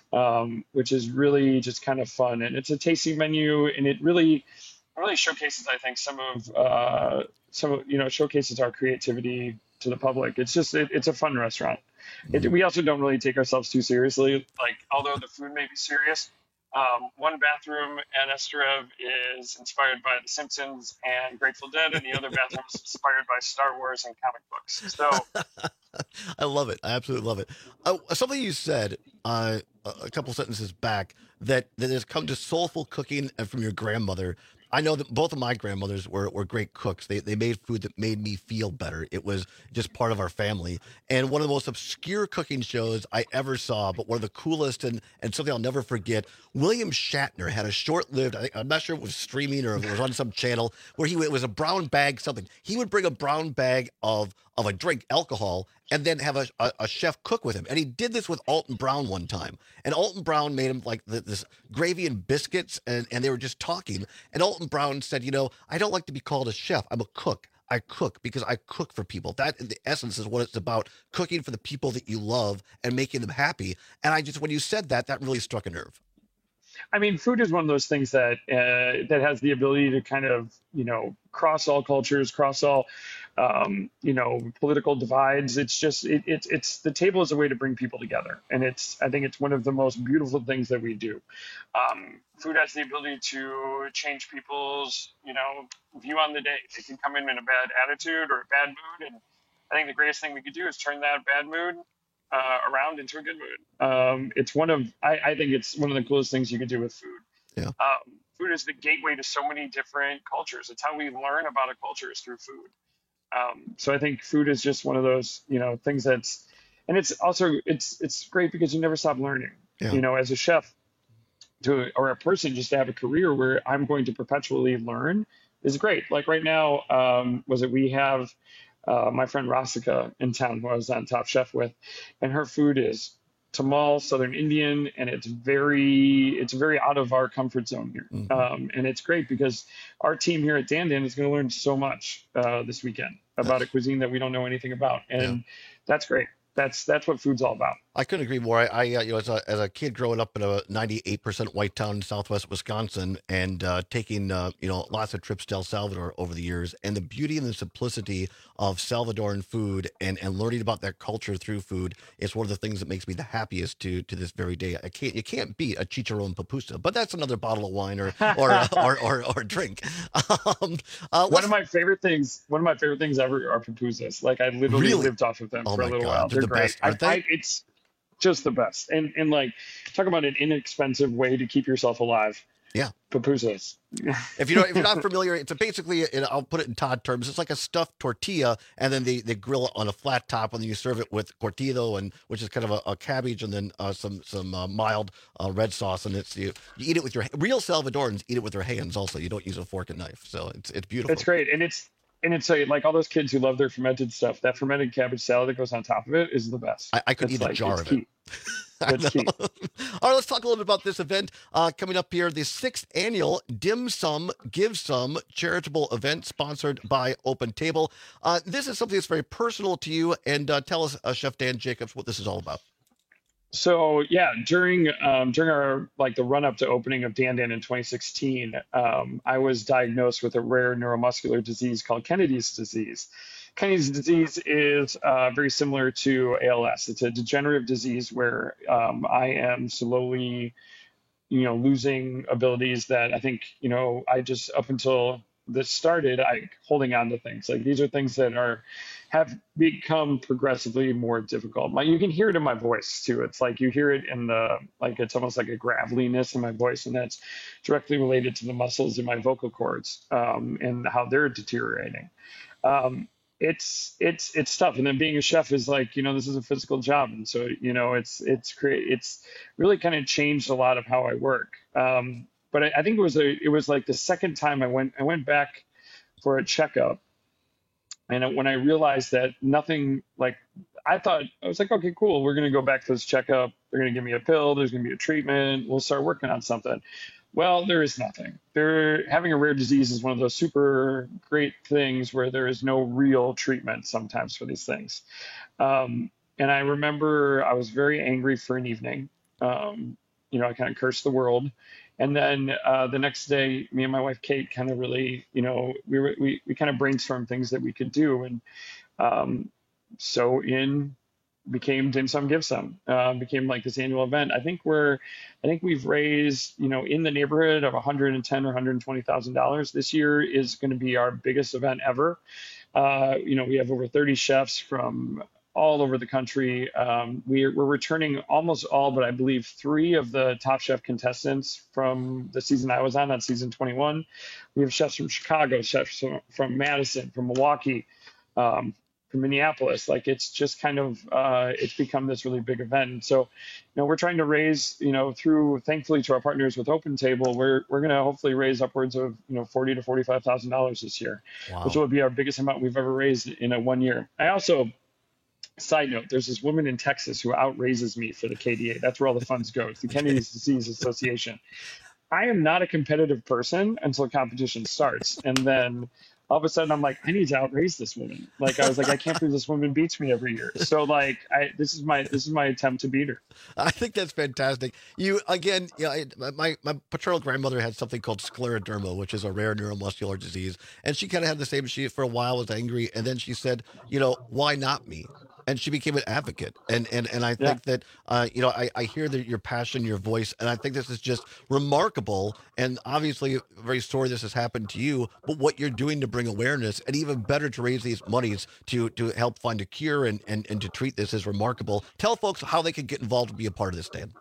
Um, which is really just kind of fun. And it's a tasting menu, and it really, really showcases, I think, some of, uh, some, you know, showcases our creativity to the public. It's just, it, it's a fun restaurant. It, we also don't really take ourselves too seriously. Like, although the food may be serious, um, one bathroom at Esther Ev is inspired by The Simpsons and Grateful Dead, and the other bathroom is inspired by Star Wars and comic books. So I love it. I absolutely love it. Uh, something you said uh, a couple sentences back that, that has come to soulful cooking and from your grandmother. I know that both of my grandmothers were, were great cooks. They they made food that made me feel better. It was just part of our family. And one of the most obscure cooking shows I ever saw, but one of the coolest and, and something I'll never forget, William Shatner had a short-lived, I think, I'm not sure if it was streaming or if it was on some channel, where he it was a brown bag something. He would bring a brown bag of, of a drink, alcohol, and then have a, a, a chef cook with him. And he did this with Alton Brown one time. And Alton Brown made him like the, this gravy and biscuits, and, and they were just talking. And Alton Brown said, you know, I don't like to be called a chef. I'm a cook. I cook because I cook for people. That, in the essence, is what it's about, cooking for the people that you love and making them happy. And I just, when you said that, that really struck a nerve. I mean, food is one of those things that uh, that has the ability to kind of, you know, cross all cultures, cross all um, you know, political divides. It's just, it, it's, it's, the table is a way to bring people together. And it's, I think it's one of the most beautiful things that we do. Um, food has the ability to change people's, you know, view on the day. They can come in in a bad attitude or a bad mood. And I think the greatest thing we could do is turn that bad mood uh, around into a good mood. Um, it's one of, I, I think it's one of the coolest things you can do with food. Yeah. Um, food is the gateway to so many different cultures. It's how we learn about a culture is through food. Um, so I think food is just one of those, you know, things that's, and it's also, it's, it's great because you never stop learning, Yeah. you know, as a chef to, or a person just to have a career where I'm going to perpetually learn is great. Like right now, um, was it, we have, uh, my friend Rasika in town who I was on Top Chef with, and her food is Tamal, Southern Indian, and it's very, it's very out of our comfort zone here. Mm-hmm. Um, and it's great because our team here at Dan Dan is going to learn so much uh, this weekend about a cuisine that we don't know anything about. And Yeah. that's great. That's, that's what food's all about. I couldn't agree more. I, I uh, you know, as a, as a kid growing up in a ninety-eight percent white town in Southwest Wisconsin, and uh, taking uh, you know lots of trips to El Salvador over the years, and the beauty and the simplicity of Salvadoran food, and, and learning about that culture through food, is one of the things that makes me the happiest to to this very day. I can't you can't beat a chicharron pupusa, but that's another bottle of wine or or uh, or, or, or drink. Um, uh, one of my favorite things, one of my favorite things ever are pupusas. Like I literally Really? lived off of them Oh for a my little God, while. they're They're, the great. best, aren't I, they? I, it's just the best. And and like talk about an inexpensive way to keep yourself alive. Yeah. Pupusas. If you know, if you're not familiar, it's a basically, and I'll put it in Todd terms, it's like a stuffed tortilla, and then they, they grill it on a flat top, and then you serve it with cortido, and which is kind of a, a cabbage, and then uh, some some uh, mild uh, red sauce, and it's you, you eat it with your real Salvadorans eat it with their hands. Also, you don't use a fork and knife, so it's it's beautiful. It's great, and it's and it's a, like all those kids who love their fermented stuff. That fermented cabbage salad that goes on top of it is the best. I, I could It's eat a like- jar it's of key. it. It's key. All right, let's talk a little bit about this event uh, coming up here. The sixth annual Dim Sum Give Some charitable event sponsored by Open Table. Uh, this is something that's very personal to you, and uh, tell us, uh, Chef Dan Jacobs, what this is all about. So yeah, during um, during our like the run up to opening of Dan Dan in twenty sixteen, um, I was diagnosed with a rare neuromuscular disease called Kennedy's disease. Kennedy's disease is uh, very similar to A L S. It's a degenerative disease where um, I am slowly, you know, losing abilities that I think, you know, I just up until this started, I holding on to things. Like these are things that are have become progressively more difficult. My, you can hear it in my voice too. It's like you hear it in the, like it's almost like a graveliness in my voice, and that's directly related to the muscles in my vocal cords um, and how they're deteriorating. Um, it's it's it's tough, and then being a chef is like, you know, this is a physical job, and so, you know, it's it's great. It's really kind of changed a lot of how I work. Um, but I, I think it was a it was like the second time I went I went back for a checkup, and when I realized that nothing, like I thought, I was like, okay, cool, we're gonna go back to this checkup. They're gonna give me a pill. There's gonna be a treatment. We'll start working on something. Well, there is nothing. There, having a rare disease is one of those super great things where there is no real treatment sometimes for these things. Um, and I remember I was very angry for an evening. Um, you know, I kind of cursed the world. And then uh, the next day, me and my wife, Kate, kind of really, you know, we were, we, we kind of brainstormed things that we could do. And um, so in became Dim Sum Give Some, uh, became like this annual event. I think we're, I think we've raised, you know, in the neighborhood of one hundred ten thousand dollars or one hundred twenty thousand dollars. This year is going to be our biggest event ever. Uh, you know, we have over thirty chefs from all over the country. Um, we're, we're returning almost all, but I believe three of the Top Chef contestants from the season I was on, on season twenty-one. We have chefs from Chicago, chefs from, from Madison, from Milwaukee, um, from Minneapolis. Like it's just kind of, uh, it's become this really big event. And so, you know, we're trying to raise, you know, through, thankfully to our partners with Open Table, we're, we're going to hopefully raise upwards of, you know, forty to forty-five thousand dollars this year, Wow. which will be our biggest amount we've ever raised in a one year. I also, side note, there's this woman in Texas who outraises me for the K D A. That's where all the funds go. It's the Kennedy's Disease Association. I am not a competitive person until competition starts. And then all of a sudden I'm like, I need to outrace this woman. Like I was like, I can't believe this woman beats me every year. So like, I this is my this is my attempt to beat her. I think that's fantastic. You again, yeah. You know, my my paternal grandmother had something called scleroderma, which is a rare neuromuscular disease, and she kind of had the same. She for a while was angry, and then she said, you know, why not me? And she became an advocate. And and and I think yeah. that, uh, you know, I, I hear that your passion, your voice, and I think this is just remarkable. And obviously, very sorry this has happened to you, but what you're doing to bring awareness and even better to raise these monies to to help find a cure and, and, and to treat this is remarkable. Tell folks how they can get involved and be a part of this, Dan.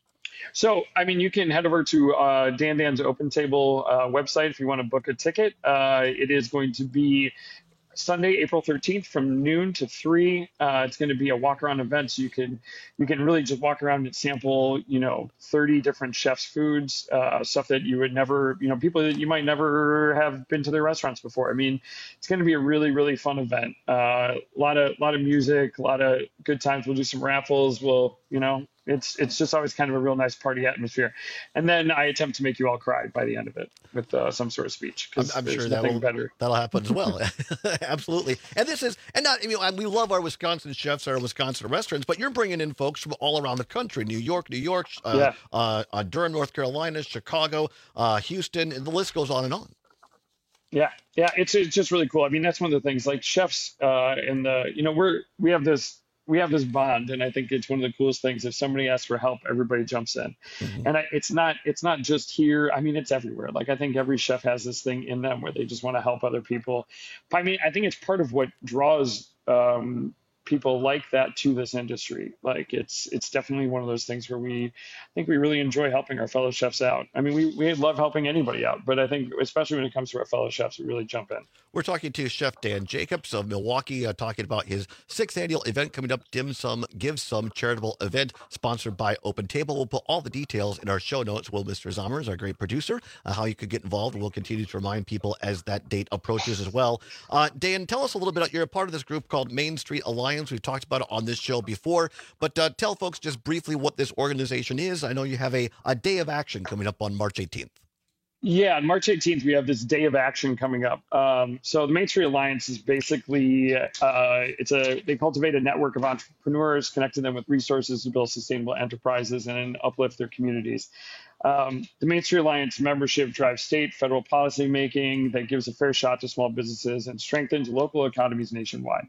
So, I mean, you can head over to uh, Dan Dan's Open Table uh, website if you want to book a ticket. Uh, it is going to be Sunday, April thirteenth from noon to three. Uh, it's going to be a walk around event. So you can, you can really just walk around and sample, you know, thirty different chefs' foods, uh, stuff that you would never, you know, people that you might never have been to their restaurants before. I mean, it's going to be a really, really fun event. Uh, a lot of, lot of music, a lot of good times. We'll do some raffles. We'll, you know, it's, it's just always kind of a real nice party atmosphere. And then I attempt to make you all cry by the end of it with uh, some sort of speech. I'm, I'm sure that'll, better. that'll happen as well. Absolutely. And this is, and not, I mean, we love our Wisconsin chefs, our Wisconsin restaurants, but you're bringing in folks from all around the country, New York, New York, uh, yeah. uh, uh, Durham, North Carolina, Chicago, uh, Houston, and the list goes on and on. Yeah. Yeah. It's, it's just really cool. I mean, that's one of the things like chefs uh, in the, you know, we're, we have this, we have this bond, and I think it's one of the coolest things. If somebody asks for help, everybody jumps in. Mm-hmm. And I, it's not it's not just here. I mean, it's everywhere. Like I think every chef has this thing in them where they just want to help other people. I mean, I think it's part of what draws um, people like that to this industry. Like it's it's definitely one of those things where we I think we really enjoy helping our fellow chefs out. I mean, we, we love helping anybody out, but I think especially when it comes to our fellow chefs, we really jump in. We're talking to Chef Dan Jacobs of Milwaukee, uh, talking about his sixth annual event coming up, Dim Sum Give Some charitable event sponsored by Open Table. We'll put all the details in our show notes. Will Mister Zommers, our great producer, uh, how you could get involved. We'll continue to remind people as that date approaches as well. Uh, Dan, tell us a little bit. You're a part of this group called Main Street Alliance. We've talked about it on this show before, but uh, tell folks just briefly what this organization is. I know you have a, a day of action coming up on March eighteenth. Yeah, on March eighteenth, we have this day of action coming up. Um, so the Main Street Alliance is basically, uh, it's a, they cultivate a network of entrepreneurs, connecting them with resources to build sustainable enterprises and uplift their communities. Um, the Main Street Alliance membership drives state, federal policy making that gives a fair shot to small businesses and strengthens local economies nationwide.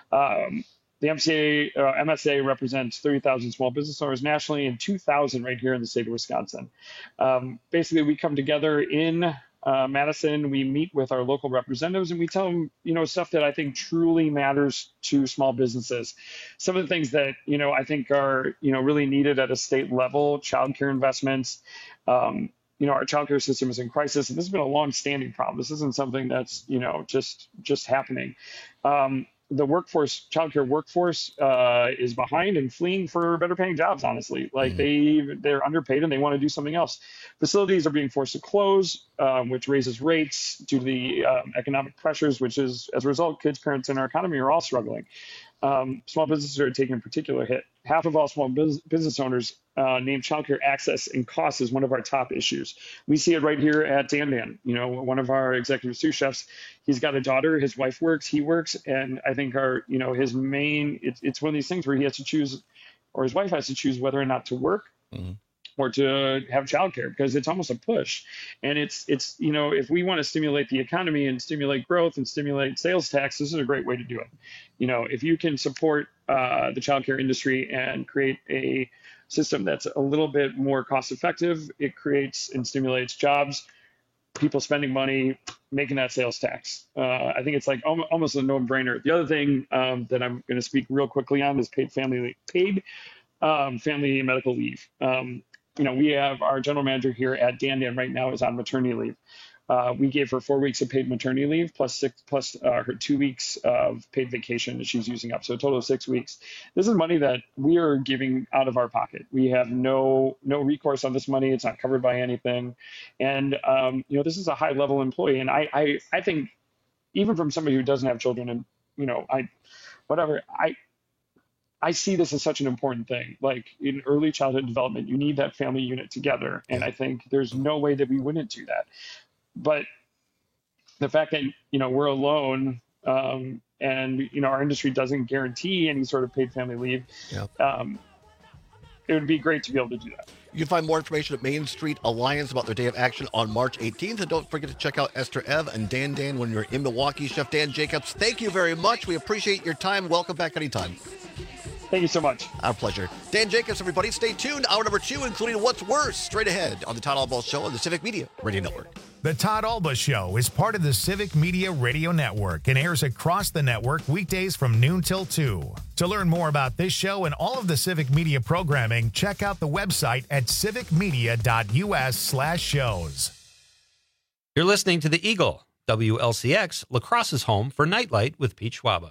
Um, The M C A, uh, M S A represents thirty thousand small business owners nationally and two thousand right here in the state of Wisconsin. Um, basically, we come together in uh, Madison. We meet with our local representatives and we tell them, you know, stuff that I think truly matters to small businesses. Some of the things that, you know, I think are, you know, really needed at a state level, childcare investments. Um, you know, our childcare system is in crisis, and this has been a long-standing problem. This isn't something that's, you know, just just happening. Um, The workforce, childcare workforce, uh, is behind and fleeing for better paying jobs, honestly. Like mm-hmm. they, they're underpaid and they want to do something else. Facilities are being forced to close, um, which raises rates due to the um, economic pressures, which is, as a result, kids, parents, and our economy are all struggling. Um, small businesses are taking a particular hit. Half of all small bus- business owners uh, name childcare access and cost as one of our top issues. We see it right here at Dan Dan. You know, one of our executive sous chefs, he's got a daughter, his wife works, he works, and I think our, you know, his main, it's, it's one of these things where he has to choose, or his wife has to choose whether or not to work. Mm-hmm. or to have childcare, because it's almost a push. And it's, it's you know, if we want to stimulate the economy and stimulate growth and stimulate sales tax, this is a great way to do it. You know, if you can support uh, the childcare industry and create a system that's a little bit more cost effective, it creates and stimulates jobs, people spending money, making that sales tax. Uh, I think it's like almost a no-brainer. The other thing um, that I'm going to speak real quickly on is paid family paid um, family medical leave. Um, You know, we have our general manager here at Dan Dan right now is on maternity leave. Uh, we gave her four weeks of paid maternity leave plus six plus uh, her two weeks of paid vacation that she's using up. So a total of six weeks. This is money that we are giving out of our pocket. We have no no recourse on this money. It's not covered by anything. And, um, you know, this is a high level employee. And I, I, I think even from somebody who doesn't have children and, you know, I, whatever, I, I see this as such an important thing. Like in early childhood development, you need that family unit together. And I think there's no way that we wouldn't do that. But the fact that, you know, we're alone, um, and, you know, our industry doesn't guarantee any sort of paid family leave. Yep. Um, it would be great to be able to do that. You can find more information at Main Street Alliance about their day of action on March eighteenth. And don't forget to check out Esther Ev and Dan Dan when you're in Milwaukee. Chef Dan Jacobs, thank you very much. We appreciate your time. Welcome back anytime. Thank you so much. Our pleasure. Dan Jacobs, everybody. Stay tuned. Hour number two, including What's Worse, straight ahead on the Todd Alba Show on the Civic Media Radio Network. The Todd Alba Show is part of the Civic Media Radio Network and airs across the network weekdays from noon till two. To learn more about this show and all of the Civic Media programming, check out the website at civicmedia.us slash shows. You're listening to The Eagle, W L C X, La Crosse's home for Nightlight with Pete Schwaba.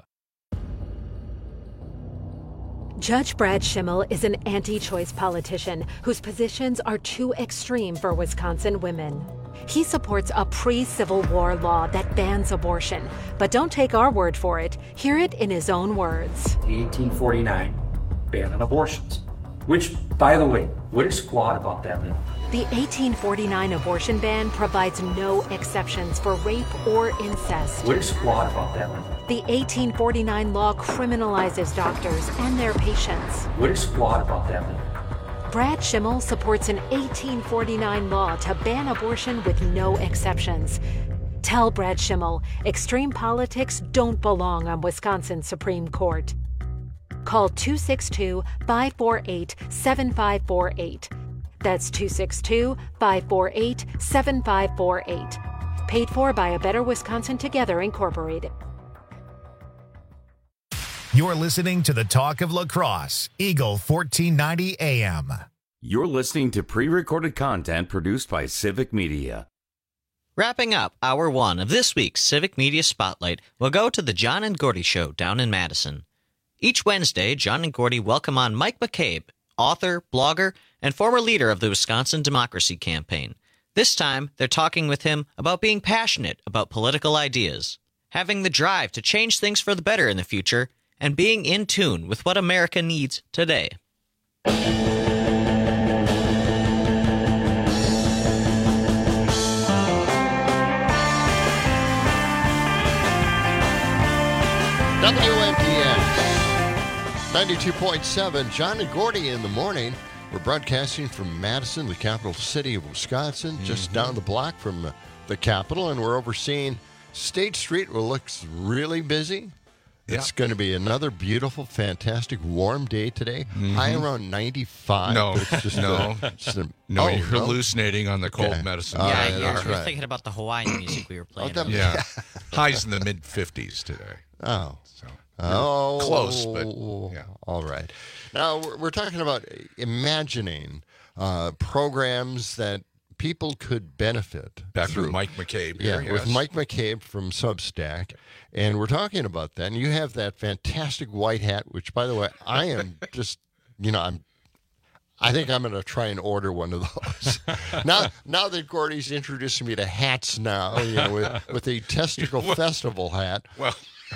Judge Brad Schimmel is an anti-choice politician whose positions are too extreme for Wisconsin women. He supports a pre-Civil War law that bans abortion. But don't take our word for it. Hear it in his own words. The eighteen forty-nine ban on abortions, which, by the way, what is flawed about that bill? The eighteen forty-nine abortion ban provides no exceptions for rape or incest. What is flawed about that bill? The eighteen forty-nine law criminalizes doctors and their patients. What is flawed about that bill? Brad Schimmel supports an eighteen forty-nine law to ban abortion with no exceptions. Tell Brad Schimmel, extreme politics don't belong on Wisconsin's Supreme Court. Call two six two, five four eight, seven five four eight. That's two six two, five four eight, seven five four eight. Paid for by A Better Wisconsin Together, Incorporated. You're listening to the Talk of La Crosse, Eagle fourteen ninety A M. You're listening to pre-recorded content produced by Civic Media. Wrapping up hour one of this week's Civic Media Spotlight, we'll go to the John and Gordy Show down in Madison. Each Wednesday, John and Gordy welcome on Mike McCabe, author, blogger, and former leader of the Wisconsin Democracy Campaign. This time, they're talking with him about being passionate about political ideas, having the drive to change things for the better in the future, and being in tune with what America needs today. W M T X ninety-two point seven, John and Gordy in the morning. We're broadcasting from Madison, the capital city of Wisconsin, mm-hmm. just down the block from the capital, and we're overseeing State Street, where it looks really busy. It's yeah. going to be another beautiful, fantastic, warm day today. Mm-hmm. High around ninety-five. No, it's just no, a, just a, no. Oh, you're no? hallucinating on the cold okay. medicine. Yeah, Uh, you're, that's you're right. thinking about the Hawaiian music we were playing. Oh, that- Yeah, highs in the mid fifties today. Oh, so oh, close, but yeah. All right. Now we're, we're talking about imagining uh, programs that people could benefit. Back through. with Mike McCabe. Yeah, Here, with yes. Mike McCabe from Substack. And we're talking about that. And you have that fantastic white hat, which, by the way, I am just, you know, I'm, I think I'm going to try and order one of those. now now that Gordy's introducing me to hats now, you know, with, with a testicle Well, festival hat. Well,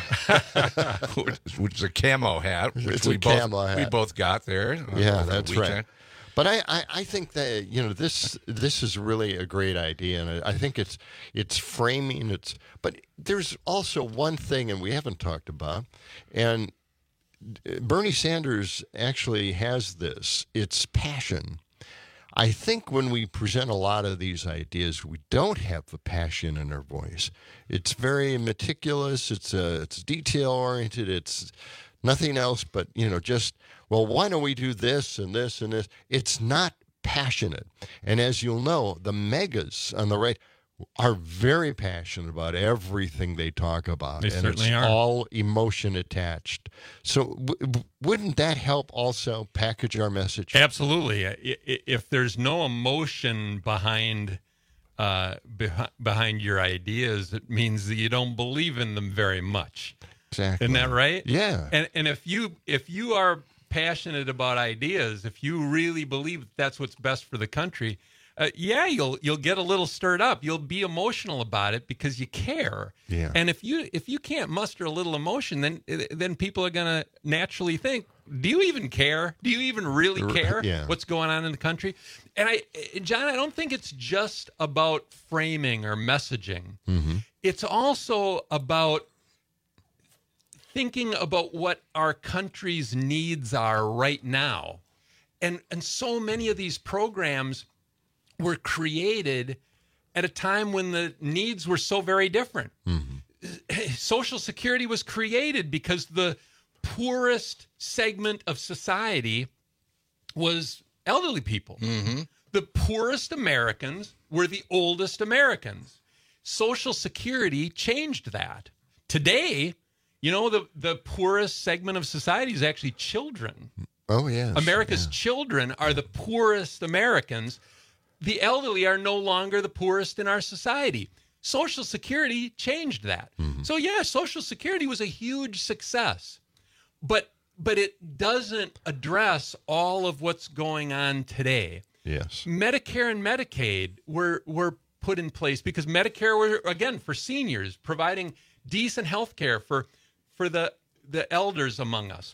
which is a camo hat, which It's we a both camo hat. we both got there. uh, Yeah, over the that's weekend. right. But I, I, I think that, you know, this this is really a great idea, and I think it's it's framing. It's but there's also one thing, and we haven't talked about, and Bernie Sanders actually has this. It's passion. I think when we present a lot of these ideas, we don't have the passion in our voice. It's very meticulous. It's uh, it's detail oriented. It's nothing else but, you know, just, well, why don't we do this and this and this? It's not passionate. And as you'll know, the megas on the right are very passionate about everything they talk about. They and certainly it's are. all emotion attached. So w- w- wouldn't that help also package our message? Absolutely. I- i- If there's no emotion behind uh, beh- behind your ideas, it means that you don't believe in them very much. Exactly. Isn't that right? Yeah. And and if you if you are passionate about ideas, if you really believe that's what's best for the country, uh, yeah, you'll you'll get a little stirred up. You'll be emotional about it because you care. Yeah. And if you if you can't muster a little emotion, then then people are going to naturally think, do you even care? Do you even really care Yeah. what's going on in the country? And I, John, I don't think it's just about framing or messaging. Mm-hmm. it's also about thinking about what our country's needs are right now. And and so many of these programs were created at a time when the needs were so very different. Mm-hmm. Social Security was created because the poorest segment of society was elderly people. Mm-hmm. The poorest Americans were the oldest Americans. Social Security changed that. Today, you know, the, the poorest segment of society is actually children. Oh, yes. America's yeah. children are the poorest Americans. The elderly are no longer the poorest in our society. Social Security changed that. Mm-hmm. So, yeah, Social Security was a huge success. But but it doesn't address all of what's going on today. Yes. Medicare and Medicaid were were put in place because Medicare were, again, for seniors, providing decent health care for, for the, the elders among us.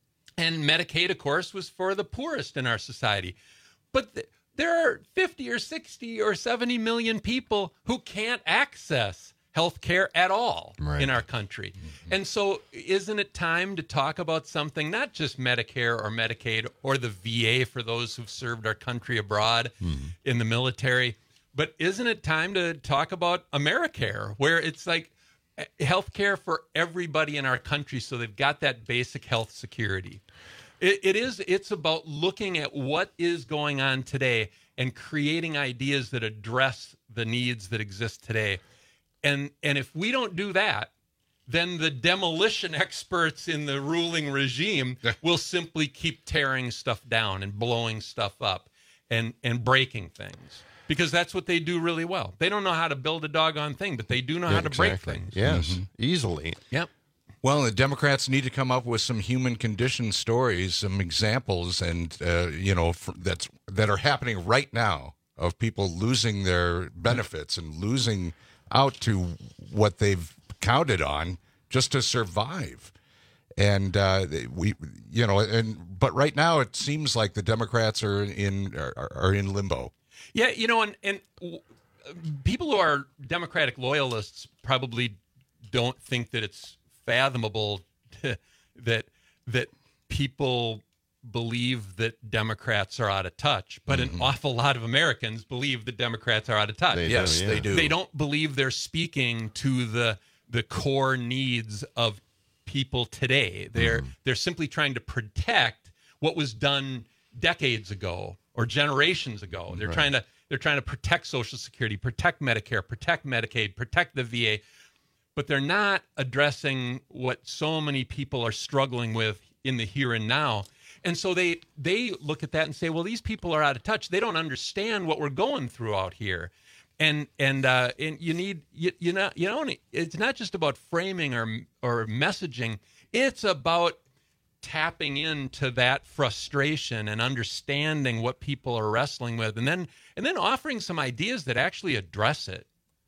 And Medicaid, of course, was for the poorest in our society. But th- there are fifty or sixty or seventy million people who can't access health care at all right. in our country. Mm-hmm. And so isn't it time to talk about something, not just Medicare or Medicaid or the V A for those who've served our country abroad mm-hmm. in the military, but isn't it time to talk about AmeriCare, where it's like health care for everybody in our country so they've got that basic health security? It, it is, it's about looking at what is going on today and creating ideas that address the needs that exist today. And and if we don't do that, then the demolition experts in the ruling regime will simply keep tearing stuff down and blowing stuff up and, and breaking things. Because that's what they do really well. They don't know how to build a doggone thing, but they do know yeah, how to exactly. break things. Yes, mm-hmm. easily. Yep. Well, the Democrats need to come up with some human condition stories, some examples, and uh, you know for, that's that are happening right now of people losing their benefits and losing out to what they've counted on just to survive. And uh, we, you know, and but right now it seems like the Democrats are in are, are in limbo. Yeah, you know, and and people who are Democratic loyalists probably don't think that it's fathomable to, that that people believe that Democrats are out of touch, but mm-hmm. an awful lot of Americans believe that Democrats are out of touch. They yes, do, yeah. they do. They don't believe they're speaking to the the core needs of people today. They're mm-hmm. they're simply trying to protect what was done decades ago or generations ago. They're right. trying to they're trying to protect Social Security, protect Medicare, protect Medicaid, protect the V A, but they're not addressing what so many people are struggling with in the here and now. And so they they look at that and say, well, these people are out of touch. They don't understand what we're going through out here. And and uh, and you need you you know you know it's not just about framing or or messaging. It's about tapping into that frustration and understanding what people are wrestling with, and then and then offering some ideas that actually address it.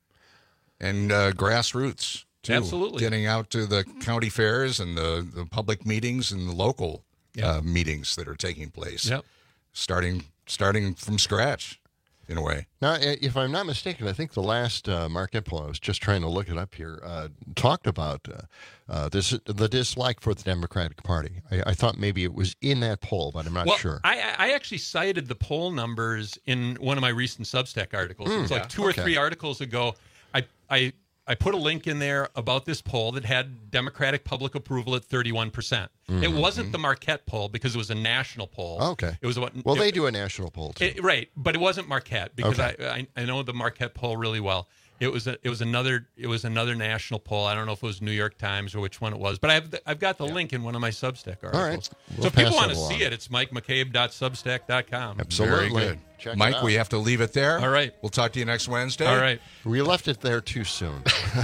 And uh, grassroots too. Absolutely. Getting out to the county fairs and the, the public meetings and the local yep. uh, meetings that are taking place. Yep. Starting starting from scratch, in a way. Now, if I'm not mistaken, I think the last uh, Marquette poll, I was just trying to look it up here, uh, talked about uh, uh, this the dislike for the Democratic Party. I, I thought maybe it was in that poll, but I'm not well, sure. I, I actually cited the poll numbers in one of my recent Substack articles. Mm, it was like yeah, two or okay. three articles ago. I I I put a link in there about this poll that had Democratic public approval at thirty-one percent. Mm-hmm. It wasn't the Marquette poll because it was a national poll. Okay. It was what, well, it, they do a national poll too. It, right, but it wasn't Marquette because okay. I, I I know the Marquette poll really well. It was a, it was another it was another national poll. I don't know if it was New York Times or which one it was, but I've the, I've got the yeah. link in one of my Substack articles. All right. We'll so if people want to see it, it's mike mccabe dot substack dot com. Absolutely. Very good. Check Mike, we have to leave it there. All right. We'll talk to you next Wednesday. All right. We left it there too soon.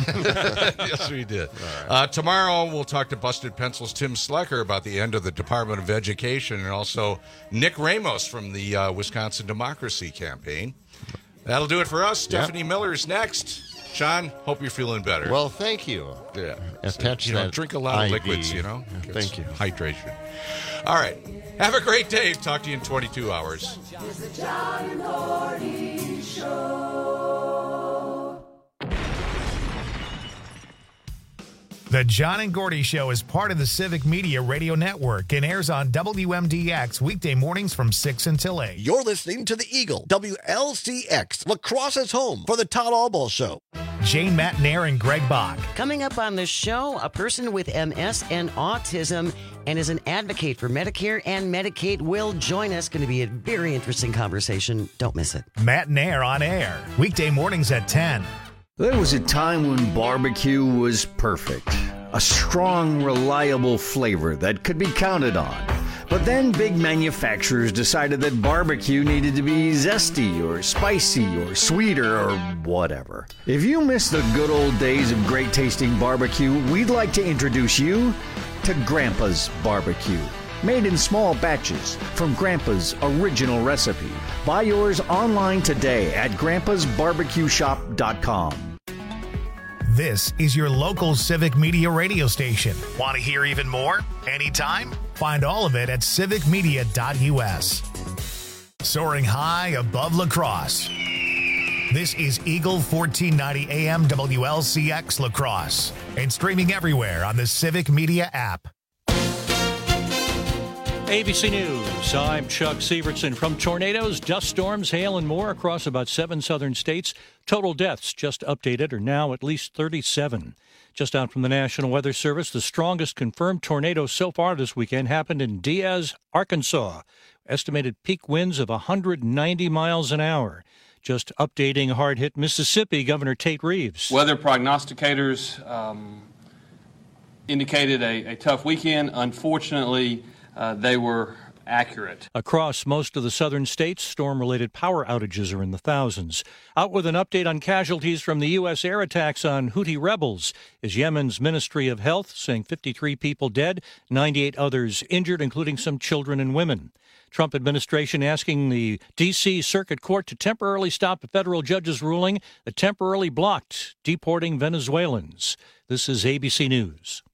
Yes, we did. Right. Uh, tomorrow, we'll talk to Busted Pencil's Tim Slecker about the end of the Department of Education and also Nick Ramos from the uh, Wisconsin Democracy Campaign. That'll do it for us. Yep. Stephanie Miller's next. Sean, hope you're feeling better. Well, thank you. Yeah. Attach you know, that drink a lot I V. of liquids, you know. Yeah, thank you. Hydration. All right. Have a great day. Talk to you in twenty-two hours. It's the John Gordy Show. The John and Gordy Show is part of the Civic Media Radio Network and airs on W M D X weekday mornings from six until eight. You're listening to the Eagle, W L C X, lacrosse's home for the Todd Allball Show. Jane Matnair and Greg Bach. Coming up on the show, a person with M S and autism and is an advocate for Medicare and Medicaid will join us. Going to be a very interesting conversation. Don't miss it. Matnair on air, weekday mornings at ten. There was a time when barbecue was perfect. A strong, reliable flavor that could be counted on. But then big manufacturers decided that barbecue needed to be zesty or spicy or sweeter or whatever. If you miss the good old days of great tasting barbecue, we'd like to introduce you to Grandpa's Barbecue. Made in small batches from Grandpa's original recipe. Buy yours online today at grandpas barbecue shop dot com. This is your local Civic Media radio station. Want to hear even more? Anytime? Find all of it at civic media dot u s. Soaring high above La Crosse. This is Eagle fourteen ninety A M W L C X La Crosse and streaming everywhere on the Civic Media app. A B C News, I'm Chuck Severson. From tornadoes, dust storms, hail, and more across about seven southern states, total deaths just updated are now at least thirty-seven. Just out from the National Weather Service, the strongest confirmed tornado so far this weekend happened in Diaz, Arkansas. Estimated peak winds of one hundred ninety miles an hour. Just updating hard-hit Mississippi, Governor Tate Reeves. Weather prognosticators um, indicated a, a tough weekend. Unfortunately, Uh, they were accurate. Across most of the southern states, storm-related power outages are in the thousands. Out with an update on casualties from the U S air attacks on Houthi rebels is Yemen's Ministry of Health, saying fifty-three people dead, ninety-eight others injured, including some children and women. Trump administration asking the D C Circuit Court to temporarily stop a federal judge's ruling that temporarily blocked deporting Venezuelans. This is A B C News.